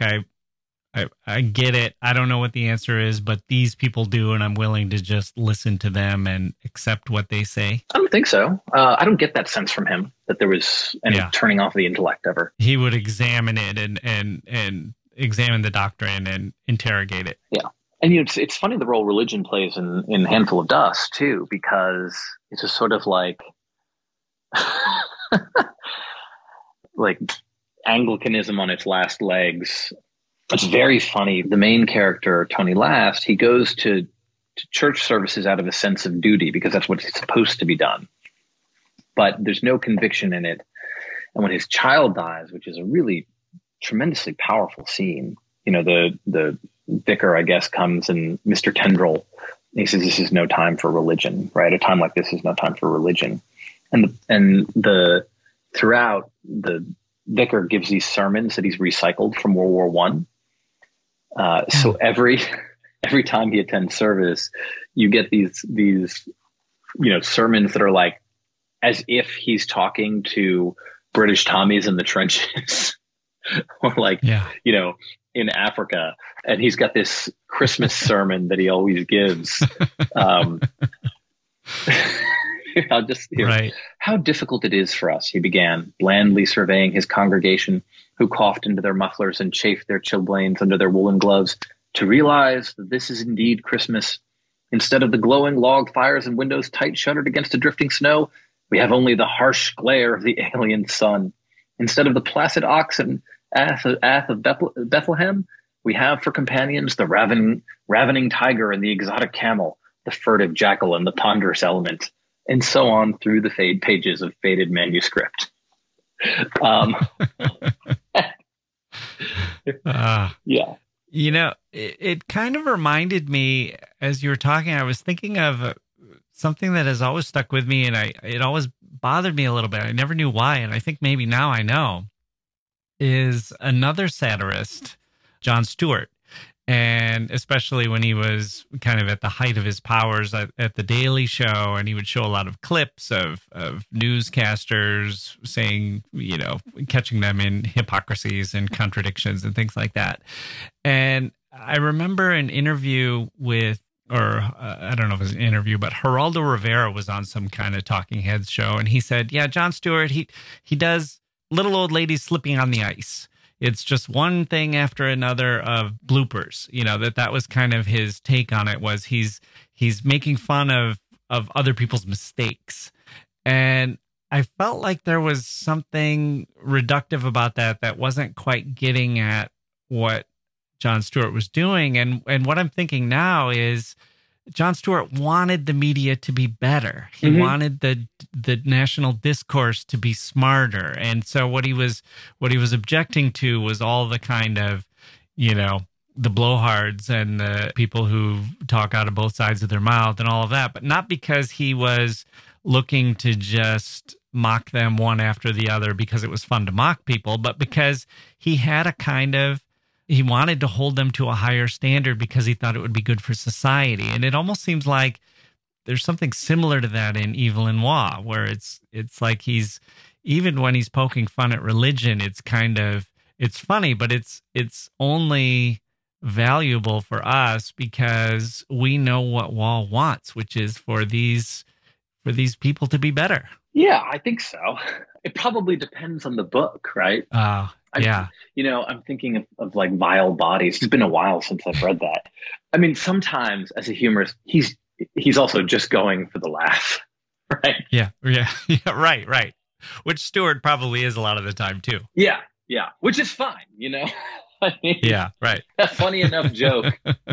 A: I get it. I don't know what the answer is, but these people do, and I'm willing to just listen to them and accept what they say?
B: I don't think so. I don't get that sense from him that there was any turning off the intellect ever.
A: He would examine it and examine the doctrine and interrogate it.
B: Yeah. And it's funny the role religion plays in Handful of Dust, too, because it's just sort of like Anglicanism on its last legs. It's very funny. The main character, Tony Last, he goes to church services out of a sense of duty because that's what's supposed to be done. But there's no conviction in it. And when his child dies, which is a really tremendously powerful scene, the vicar, I guess, comes and Mr. Tendril, he says, this is no time for religion, right? A time like this is no time for religion. And throughout, the vicar gives these sermons that he's recycled from World War I. So every time he attends service, you get these sermons that are like as if he's talking to British Tommies in the trenches or in Africa. And he's got this Christmas sermon that he always gives. I'll just hear
A: right.
B: How difficult it is for us, he began, blandly surveying his congregation, who coughed into their mufflers and chafed their chilblains under their woolen gloves, to realize that this is indeed Christmas. Instead of the glowing log fires and windows tight shuttered against a drifting snow, we have only the harsh glare of the alien sun. Instead of the placid ox and ass of Bethlehem, we have for companions the ravening tiger and the exotic camel, the furtive jackal and the ponderous elephant, and so on through the pages of faded manuscript. Yeah.
A: It kind of reminded me, as you were talking, I was thinking of something that has always stuck with me, and it always bothered me a little bit. I never knew why, and I think maybe now I know, is another satirist, Jon Stewart. And especially when he was kind of at the height of his powers at The Daily Show, and he would show a lot of clips of newscasters saying, catching them in hypocrisies and contradictions and things like that. And I remember an interview with, I don't know if it was an interview, but Geraldo Rivera was on some kind of Talking Heads show. And he said, yeah, Jon Stewart, he does little old ladies slipping on the ice. It's just one thing after another of bloopers, that was kind of his take on it, was he's making fun of other people's mistakes. And I felt like there was something reductive about that wasn't quite getting at what Jon Stewart was doing. And what I'm thinking now is Jon Stewart wanted the media to be better. He wanted the national discourse to be smarter. And so what he was objecting to was all the kind of, the blowhards and the people who talk out of both sides of their mouth and all of that, but not because he was looking to just mock them one after the other because it was fun to mock people, but because he had he wanted to hold them to a higher standard because he thought it would be good for society. And it almost seems like there's something similar to that in Evil and Law, where it's like even when he's poking fun at religion, it's funny, but it's only valuable for us because we know what Wall wants, which is for these people to be better.
B: Yeah, I think so. It probably depends on the book, right?
A: Yeah.
B: I'm thinking of like Vile Bodies. It's been a while since I've read that. I mean, sometimes as a humorist, he's also just going for the laugh, right?
A: Yeah, right. Which Stewart probably is a lot of the time too.
B: Yeah, which is fine, I mean,
A: yeah, right.
B: A funny enough joke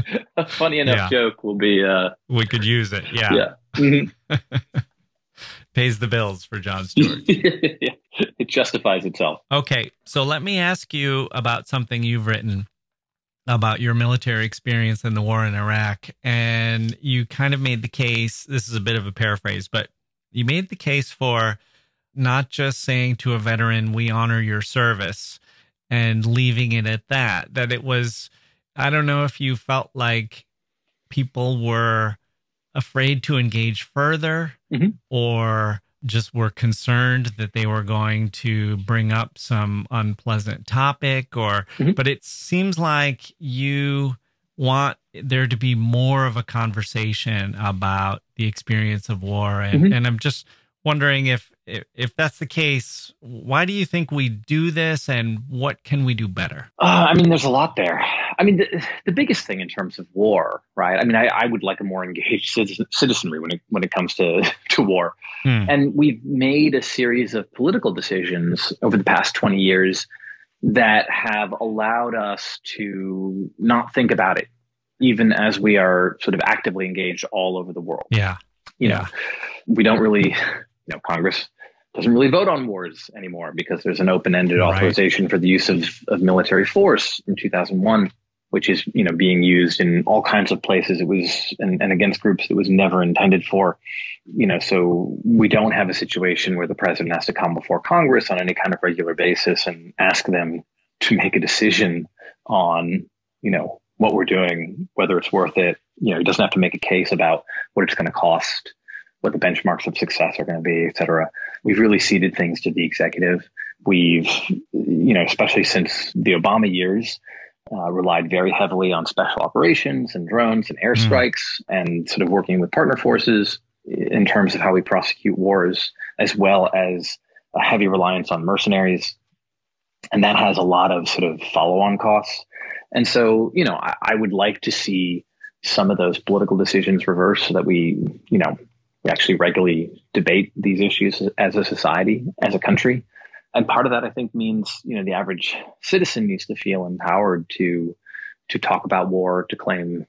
B: will be...
A: we could use it, yeah.
B: Yeah. Mm-hmm.
A: Pays the bills for Jon Stewart.
B: Yeah. It justifies itself.
A: Okay, so let me ask you about something you've written about your military experience in the war in Iraq. And you kind of made the case, this is a bit of a paraphrase, but you made the case for not just saying to a veteran, we honor your service, and leaving it at that it was, I don't know if you felt like people were afraid to engage further or just were concerned that they were going to bring up some unpleasant topic but it seems like you want there to be more of a conversation about the experience of war. And I'm just wondering if that's the case, why do you think we do this and what can we do better?
B: I mean, there's a lot there. I mean, the biggest thing in terms of war, right? I mean, I would like a more engaged citizenry when it comes to war. And we've made a series of political decisions over the past 20 years that have allowed us to not think about it, even as we are sort of actively engaged all over the world.
A: Yeah.
B: You know, we don't really, Congress doesn't really vote on wars anymore because there's an open-ended authorization for the use of military force in 2001, which is, being used in all kinds of places. It was, and against groups it was never intended for, so we don't have a situation where the president has to come before Congress on any kind of regular basis and ask them to make a decision on, what we're doing, whether it's worth it. He doesn't have to make a case about what it's going to cost, what the benchmarks of success are going to be, et cetera. We've really ceded things to the executive. We've, especially since the Obama years, relied very heavily on special operations and drones and airstrikes and sort of working with partner forces in terms of how we prosecute wars, as well as a heavy reliance on mercenaries. And that has a lot of sort of follow-on costs. And so, I would like to see some of those political decisions reversed so that we actually regularly debate these issues as a society, as a country. And part of that, I think, means, the average citizen needs to feel empowered to talk about war, to claim,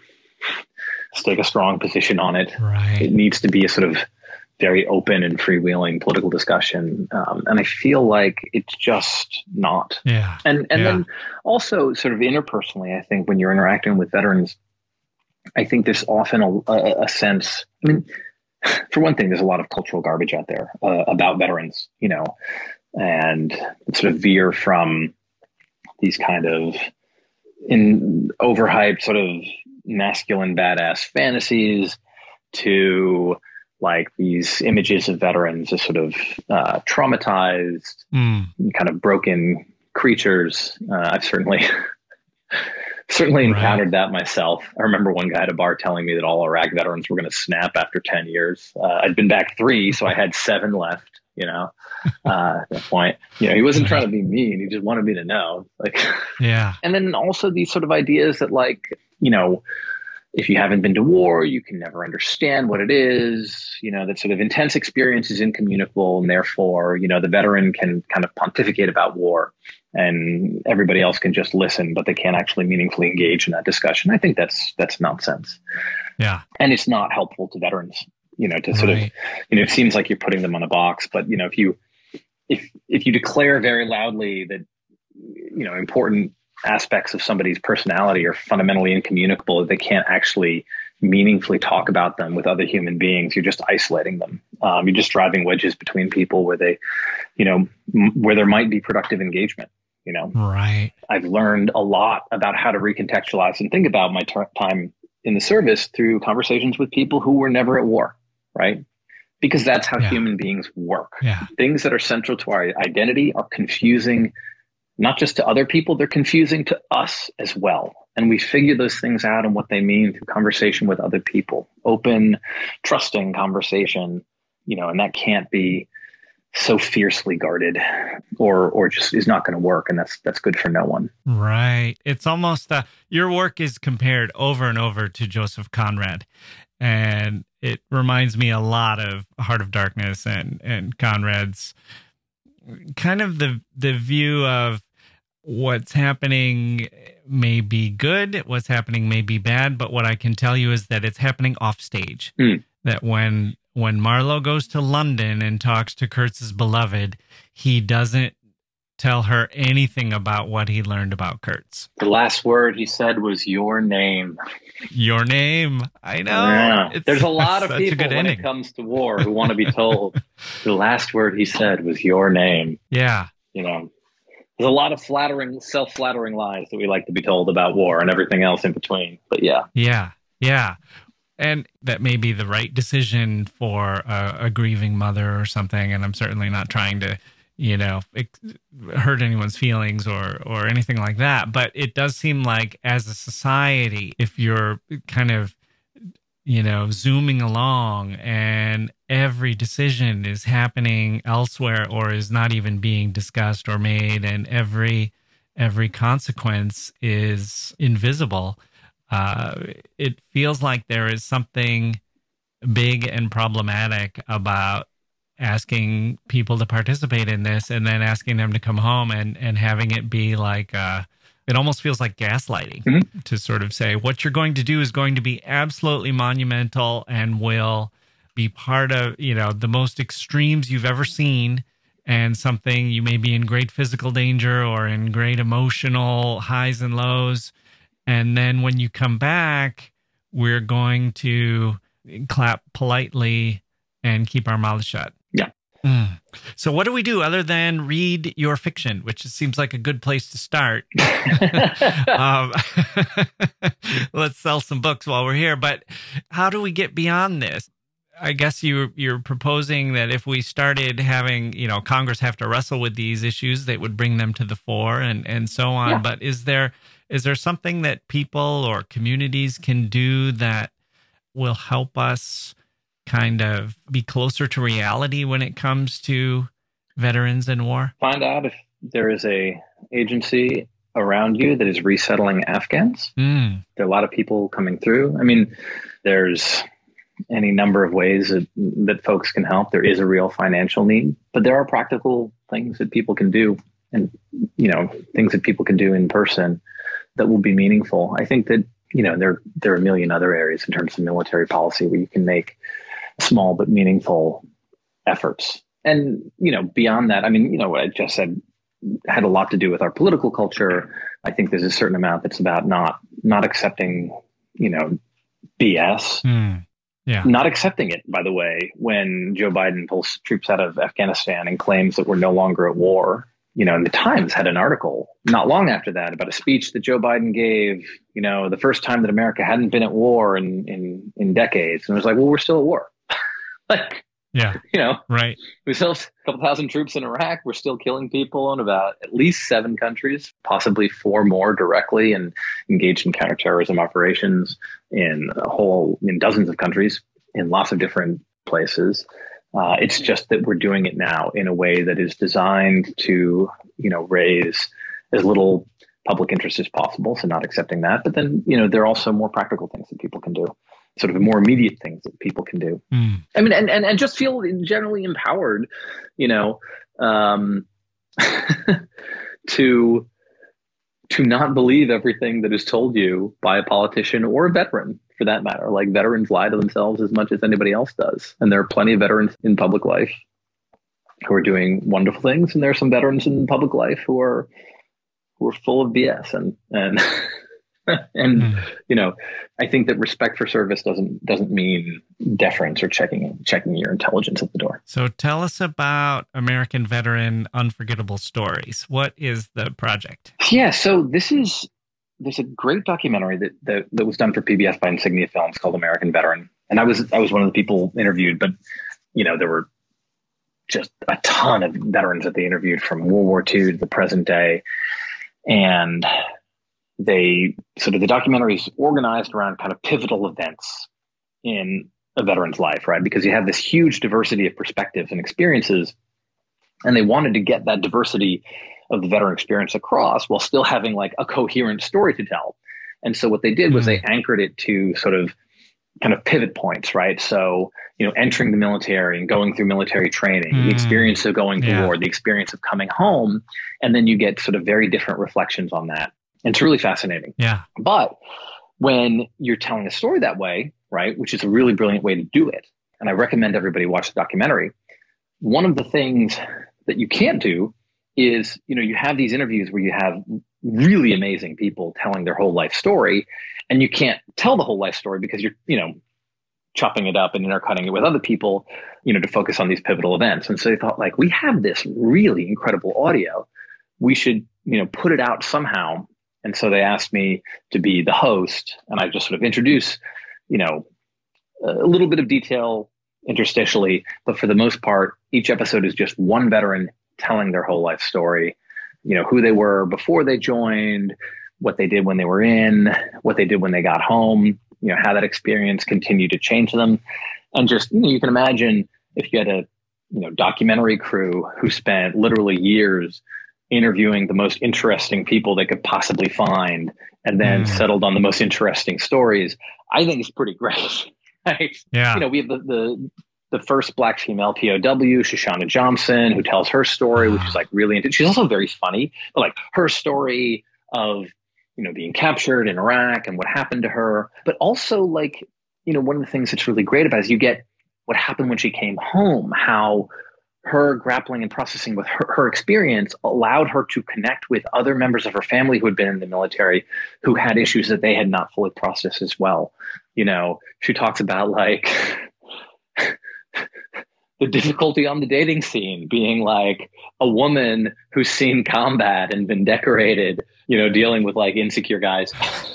B: to take a strong position on it.
A: Right.
B: It needs to be a sort of very open and freewheeling political discussion. And I feel like it's just not.
A: Yeah.
B: And then also sort of interpersonally, I think when you're interacting with veterans, I think there's often a sense, for one thing, there's a lot of cultural garbage out there about veterans, and sort of veer from these kind of overhyped sort of masculine badass fantasies to like these images of veterans as sort of traumatized, kind of broken creatures. I've certainly encountered that myself. I remember one guy at a bar telling me that all Iraq veterans were going to snap after 10 years. I'd been back 3, so I had 7 left, at that point. He wasn't trying to be mean. He just wanted me to know. And then also these sort of ideas that if you haven't been to war, you can never understand what it is, that sort of intense experience is incommunicable. And therefore, the veteran can kind of pontificate about war and everybody else can just listen, but they can't actually meaningfully engage in that discussion. I think that's nonsense.
A: Yeah.
B: And it's not helpful to veterans, to sort of, it seems like you're putting them on a box, but, if you declare very loudly that, important aspects of somebody's personality are fundamentally incommunicable, that they can't actually meaningfully talk about them with other human beings, you're just isolating them. You're just driving wedges between people where they, where there might be productive engagement.
A: Right.
B: I've learned a lot about how to recontextualize and think about my time in the service through conversations with people who were never at war, right? Because that's how human beings work.
A: Yeah.
B: Things that are central to our identity are confusing, not just to other people, they're confusing to us as well. And we figure those things out and what they mean through conversation with other people, open, trusting conversation, and that can't be so fiercely guarded or just is not going to work. And that's good for no one.
A: Right. It's almost, your work is compared over and over to Joseph Conrad. And it reminds me a lot of Heart of Darkness and Conrad's kind of the view of what's happening may be good, what's happening may be bad, but what I can tell you is that it's happening off stage. That when Marlowe goes to London and talks to Kurtz's beloved, he doesn't tell her anything about what he learned about Kurtz.
B: The last word he said was your name.
A: Your name. I know.
B: Yeah. There's a lot of people when it comes to war who want to be told the last word he said was your name.
A: Yeah.
B: There's a lot of self-flattering lies that we like to be told about war and everything else in between. But yeah.
A: Yeah. Yeah. And that may be the right decision for a grieving mother or something. And I'm certainly not trying to, hurt anyone's feelings or anything like that. But it does seem like as a society, if you're kind of, zooming along and every decision is happening elsewhere or is not even being discussed or made, and every consequence is invisible, it feels like there is something big and problematic about asking people to participate in this and then asking them to come home and having it be like, it almost feels like gaslighting to sort of say what you're going to do is going to be absolutely monumental and will be part of, the most extremes you've ever seen, and something you may be in great physical danger or in great emotional highs and lows. And then when you come back, we're going to clap politely and keep our mouths shut.
B: Yeah.
A: So what do we do other than read your fiction, which seems like a good place to start? Let's sell some books while we're here. But how do we get beyond this? I guess you're proposing that if we started having, Congress have to wrestle with these issues, they would bring them to the fore and so on. Yeah. But is there something that people or communities can do that will help us kind of be closer to reality when it comes to veterans and war?
B: Find out if there is a agency around you that is resettling Afghans. There are a lot of people coming through. I mean, there's any number of ways that folks can help. There is a real financial need, but there are practical things that people can do, and things that people can do in person that will be meaningful. I think that there are a million other areas in terms of military policy where you can make small but meaningful efforts. And beyond that, I mean, what I just said had a lot to do with our political culture. I think there's a certain amount that's about not accepting BS.
A: Yeah.
B: Not accepting it, by the way, when Joe Biden pulls troops out of Afghanistan and claims that we're no longer at war. And the Times had an article not long after that about a speech that Joe Biden gave, the first time that America hadn't been at war in decades. And it was like, well, we're still at war.
A: Right.
B: We still have a couple thousand troops in Iraq. We're still killing people in about at least 7 countries, possibly 4 more directly, and engaged in counterterrorism operations in dozens of countries in lots of different places. It's just that we're doing it now in a way that is designed to, raise as little public interest as possible. So not accepting that. But then, there are also more practical things that people can do, sort of more immediate things that people can do. I mean, and just feel generally empowered, to not believe everything that is told you by a politician or a veteran, for that matter. Like, veterans lie to themselves as much as anybody else does. And there are plenty of veterans in public life who are doing wonderful things. And there are some veterans in public life who are full of BS. And I think that respect for service doesn't mean deference or checking your intelligence at the door.
A: So tell us about American Veteran Unforgettable Stories. What is the project?
B: Yeah, so there's a great documentary that was done for PBS by Insignia Films called American Veteran. And I was one of the people interviewed, but there were just a ton of veterans that they interviewed from World War II to the present day. And the documentary is organized around kind of pivotal events in a veteran's life, right? Because you have this huge diversity of perspectives and experiences, and they wanted to get that diversity of the veteran experience across while still having like a coherent story to tell. And so what they did was they anchored it to sort of kind of pivot points, right? So, entering the military and going through military training, the experience of going to war, the experience of coming home, and then you get sort of very different reflections on that. And it's really fascinating.
A: Yeah.
B: But when you're telling a story that way, right, which is a really brilliant way to do it, and I recommend everybody watch the documentary, one of the things that you can't do is, you have these interviews where you have really amazing people telling their whole life story, and you can't tell the whole life story because you're, chopping it up and intercutting it with other people, to focus on these pivotal events. And so they thought, like, we have this really incredible audio. We should, put it out somehow. And so they asked me to be the host, and I just sort of introduce, a little bit of detail interstitially, but for the most part, each episode is just one veteran telling their whole life story, who they were before they joined, what they did when they were in, what they did when they got home, how that experience continued to change them. And just, you can imagine if you had a, documentary crew who spent literally years interviewing the most interesting people they could possibly find and then settled on the most interesting stories, I think it's pretty great. Right?
A: Yeah.
B: We have the the first Black female POW, Shoshana Johnson, who tells her story, which is like really interesting. She's also very funny, but like her story of, being captured in Iraq and what happened to her. But also like, one of the things that's really great about it is you get what happened when she came home, how her grappling and processing with her experience allowed her to connect with other members of her family who had been in the military, who had issues that they had not fully processed as well. She talks about like the difficulty on the dating scene, being like a woman who's seen combat and been decorated, dealing with like insecure guys.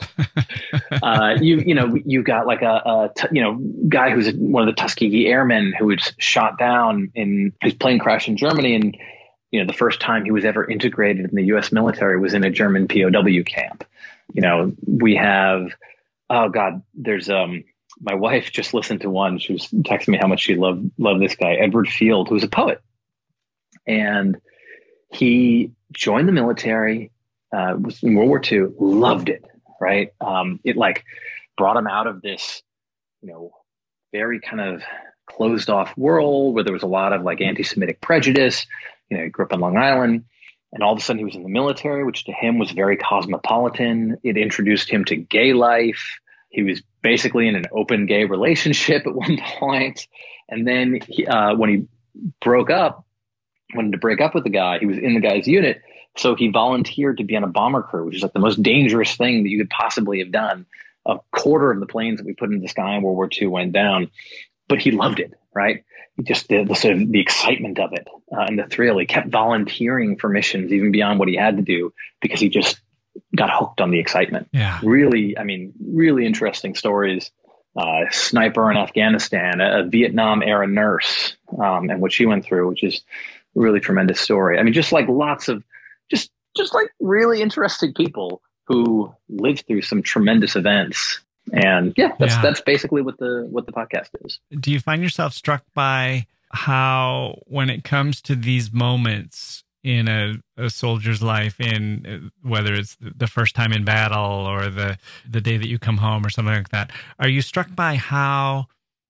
B: You got like a guy who's one of the Tuskegee Airmen who was shot down in his plane crash in Germany. And, the first time he was ever integrated in the U.S. military was in a German POW camp. We have, there's, my wife just listened to one. She was texting me how much she loved this guy, Edward Field, who's a poet. And he joined the military, was in World War II, loved it. Right. It like brought him out of this, very kind of closed off world where there was a lot of like anti-Semitic prejudice. He grew up on Long Island, and all of a sudden he was in the military, which to him was very cosmopolitan. It introduced him to gay life. He was basically in an open gay relationship at one point. And then when he wanted to break up with the guy, he was in the guy's unit. So he volunteered to be on a bomber crew, which is like the most dangerous thing that you could possibly have done. A quarter of the planes that we put into the sky in World War II went down, but he loved it, right? He just did the sort of the excitement of it and the thrill. He kept volunteering for missions even beyond what he had to do because he just got hooked on the excitement.
A: Yeah.
B: Really interesting stories. Sniper in Afghanistan, a Vietnam era nurse, and what she went through, which is a really tremendous story. I mean, just like lots of just like really interesting people who lived through some tremendous events. And that's basically what the podcast is.
A: Do you find yourself struck by how, when it comes to these moments in a soldier's life, in whether it's the first time in battle or the day that you come home or something like that, are you struck by how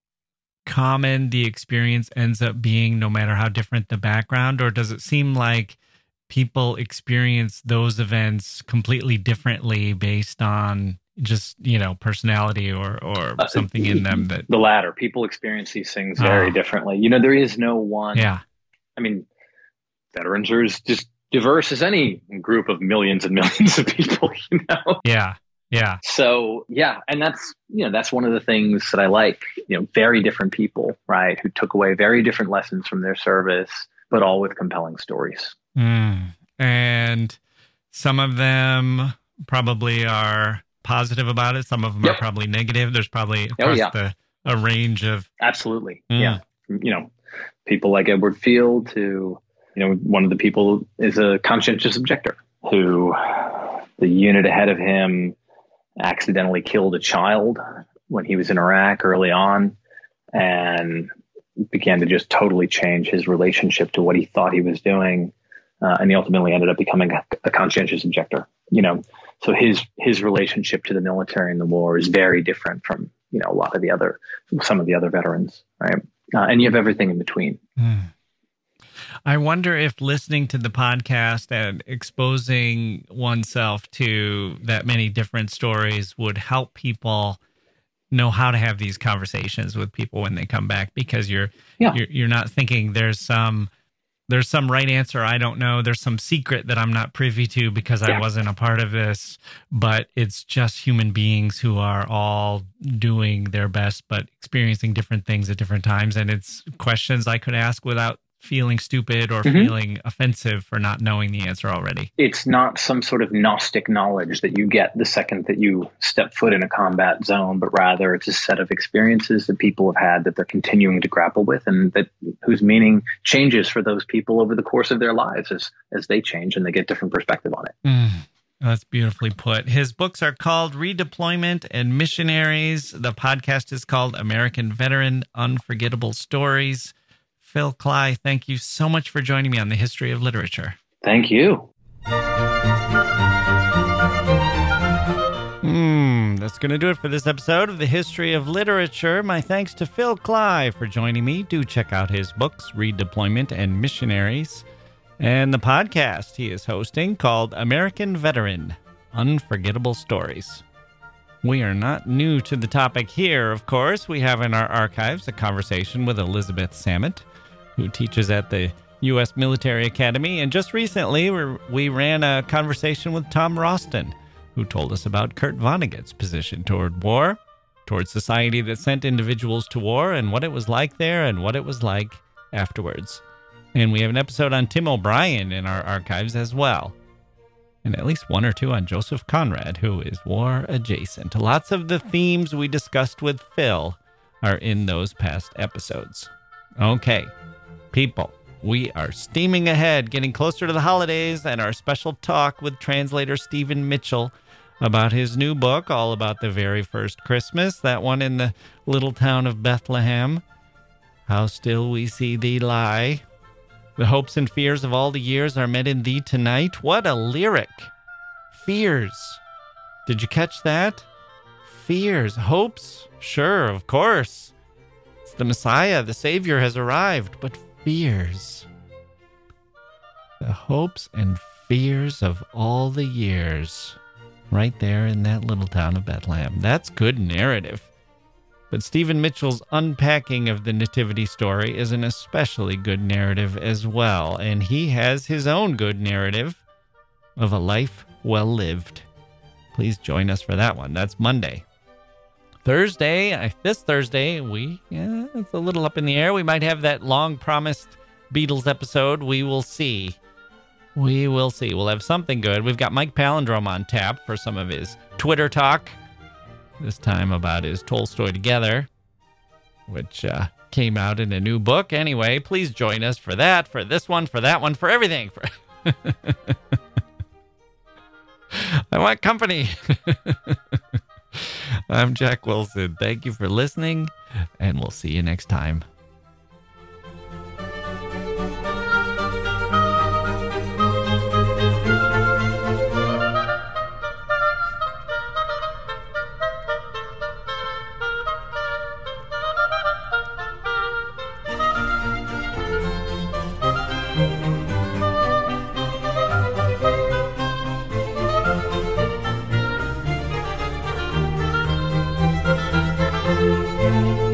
A: common the experience ends up being no matter how different the background? Or does it seem like people experience those events completely differently based on just, personality or something in them? That
B: the latter. People experience these things very differently. There is no one.
A: Yeah.
B: I mean, veterans are just diverse as any group of millions and millions of people,
A: Yeah. Yeah.
B: So, and that's one of the things that I like, very different people, right, who took away very different lessons from their service, but all with compelling stories.
A: And some of them probably are positive about it. Some of them are probably negative. There's probably across a range of...
B: Absolutely. Yeah. People like Edward Field, who, one of the people is a conscientious objector who the unit ahead of him accidentally killed a child when he was in Iraq early on, and began to just totally change his relationship to what he thought he was doing. And he ultimately ended up becoming a conscientious objector, So his relationship to the military and the war is very different from, some of the other veterans, right? And you have everything in between.
A: I wonder if listening to the podcast and exposing oneself to that many different stories would help people know how to have these conversations with people when they come back, because you're not thinking there's some right answer I don't know, there's some secret that I'm not privy to because I wasn't a part of this, but it's just human beings who are all doing their best but experiencing different things at different times, and it's questions I could ask without feeling stupid or feeling offensive for not knowing the answer already.
B: It's not some sort of Gnostic knowledge that you get the second that you step foot in a combat zone, but rather it's a set of experiences that people have had that they're continuing to grapple with, and that whose meaning changes for those people over the course of their lives as they change and they get different perspective on it.
A: That's beautifully put. His books are called Redeployment and Missionaries. The podcast is called American Veteran Unforgettable Stories. Phil Cly, thank you so much for joining me on the History of Literature.
B: Thank you.
A: That's going to do it for this episode of the History of Literature. My thanks to Phil Clive for joining me. Do check out his books, Redeployment and Missionaries, and the podcast he is hosting called American Veteran, Unforgettable Stories. We are not new to the topic here, of course. We have in our archives a conversation with Elizabeth Samet, who teaches at the U.S. Military Academy, and just recently we ran a conversation with Tom Roston, who told us about Kurt Vonnegut's position toward war, toward society that sent individuals to war, and what it was like there and what it was like afterwards. And we have an episode on Tim O'Brien in our archives as well, and at least one or two on Joseph Conrad, who is war adjacent. Lots of the themes we discussed with Phil are in those past episodes. Okay, people, we are steaming ahead, getting closer to the holidays, and our special talk with translator Stephen Mitchell about his new book, all about the very first Christmas, that one in the little town of Bethlehem. How still we see thee lie. The hopes and fears of all the years are met in thee tonight. What a lyric. Fears. Did you catch that? Fears. Hopes? Sure, of course. It's the Messiah, the Savior has arrived, but fears. The hopes and fears of all the years. Right there in that little town of Bethlehem. That's good narrative. But Stephen Mitchell's unpacking of the Nativity story is an especially good narrative as well. And he has his own good narrative of a life well lived. Please join us for that one. That's Monday. This Thursday, it's a little up in the air. We might have that long-promised Beatles episode. We will see. We'll have something good. We've got Mike Palindrome on tap for some of his Twitter talk. This time about his Tolstoy Together, which came out in a new book. Anyway, please join us for that, for this one, for that one, for everything. I want company. I'm Jack Wilson. Thank you for listening, and we'll see you next time. Thank you.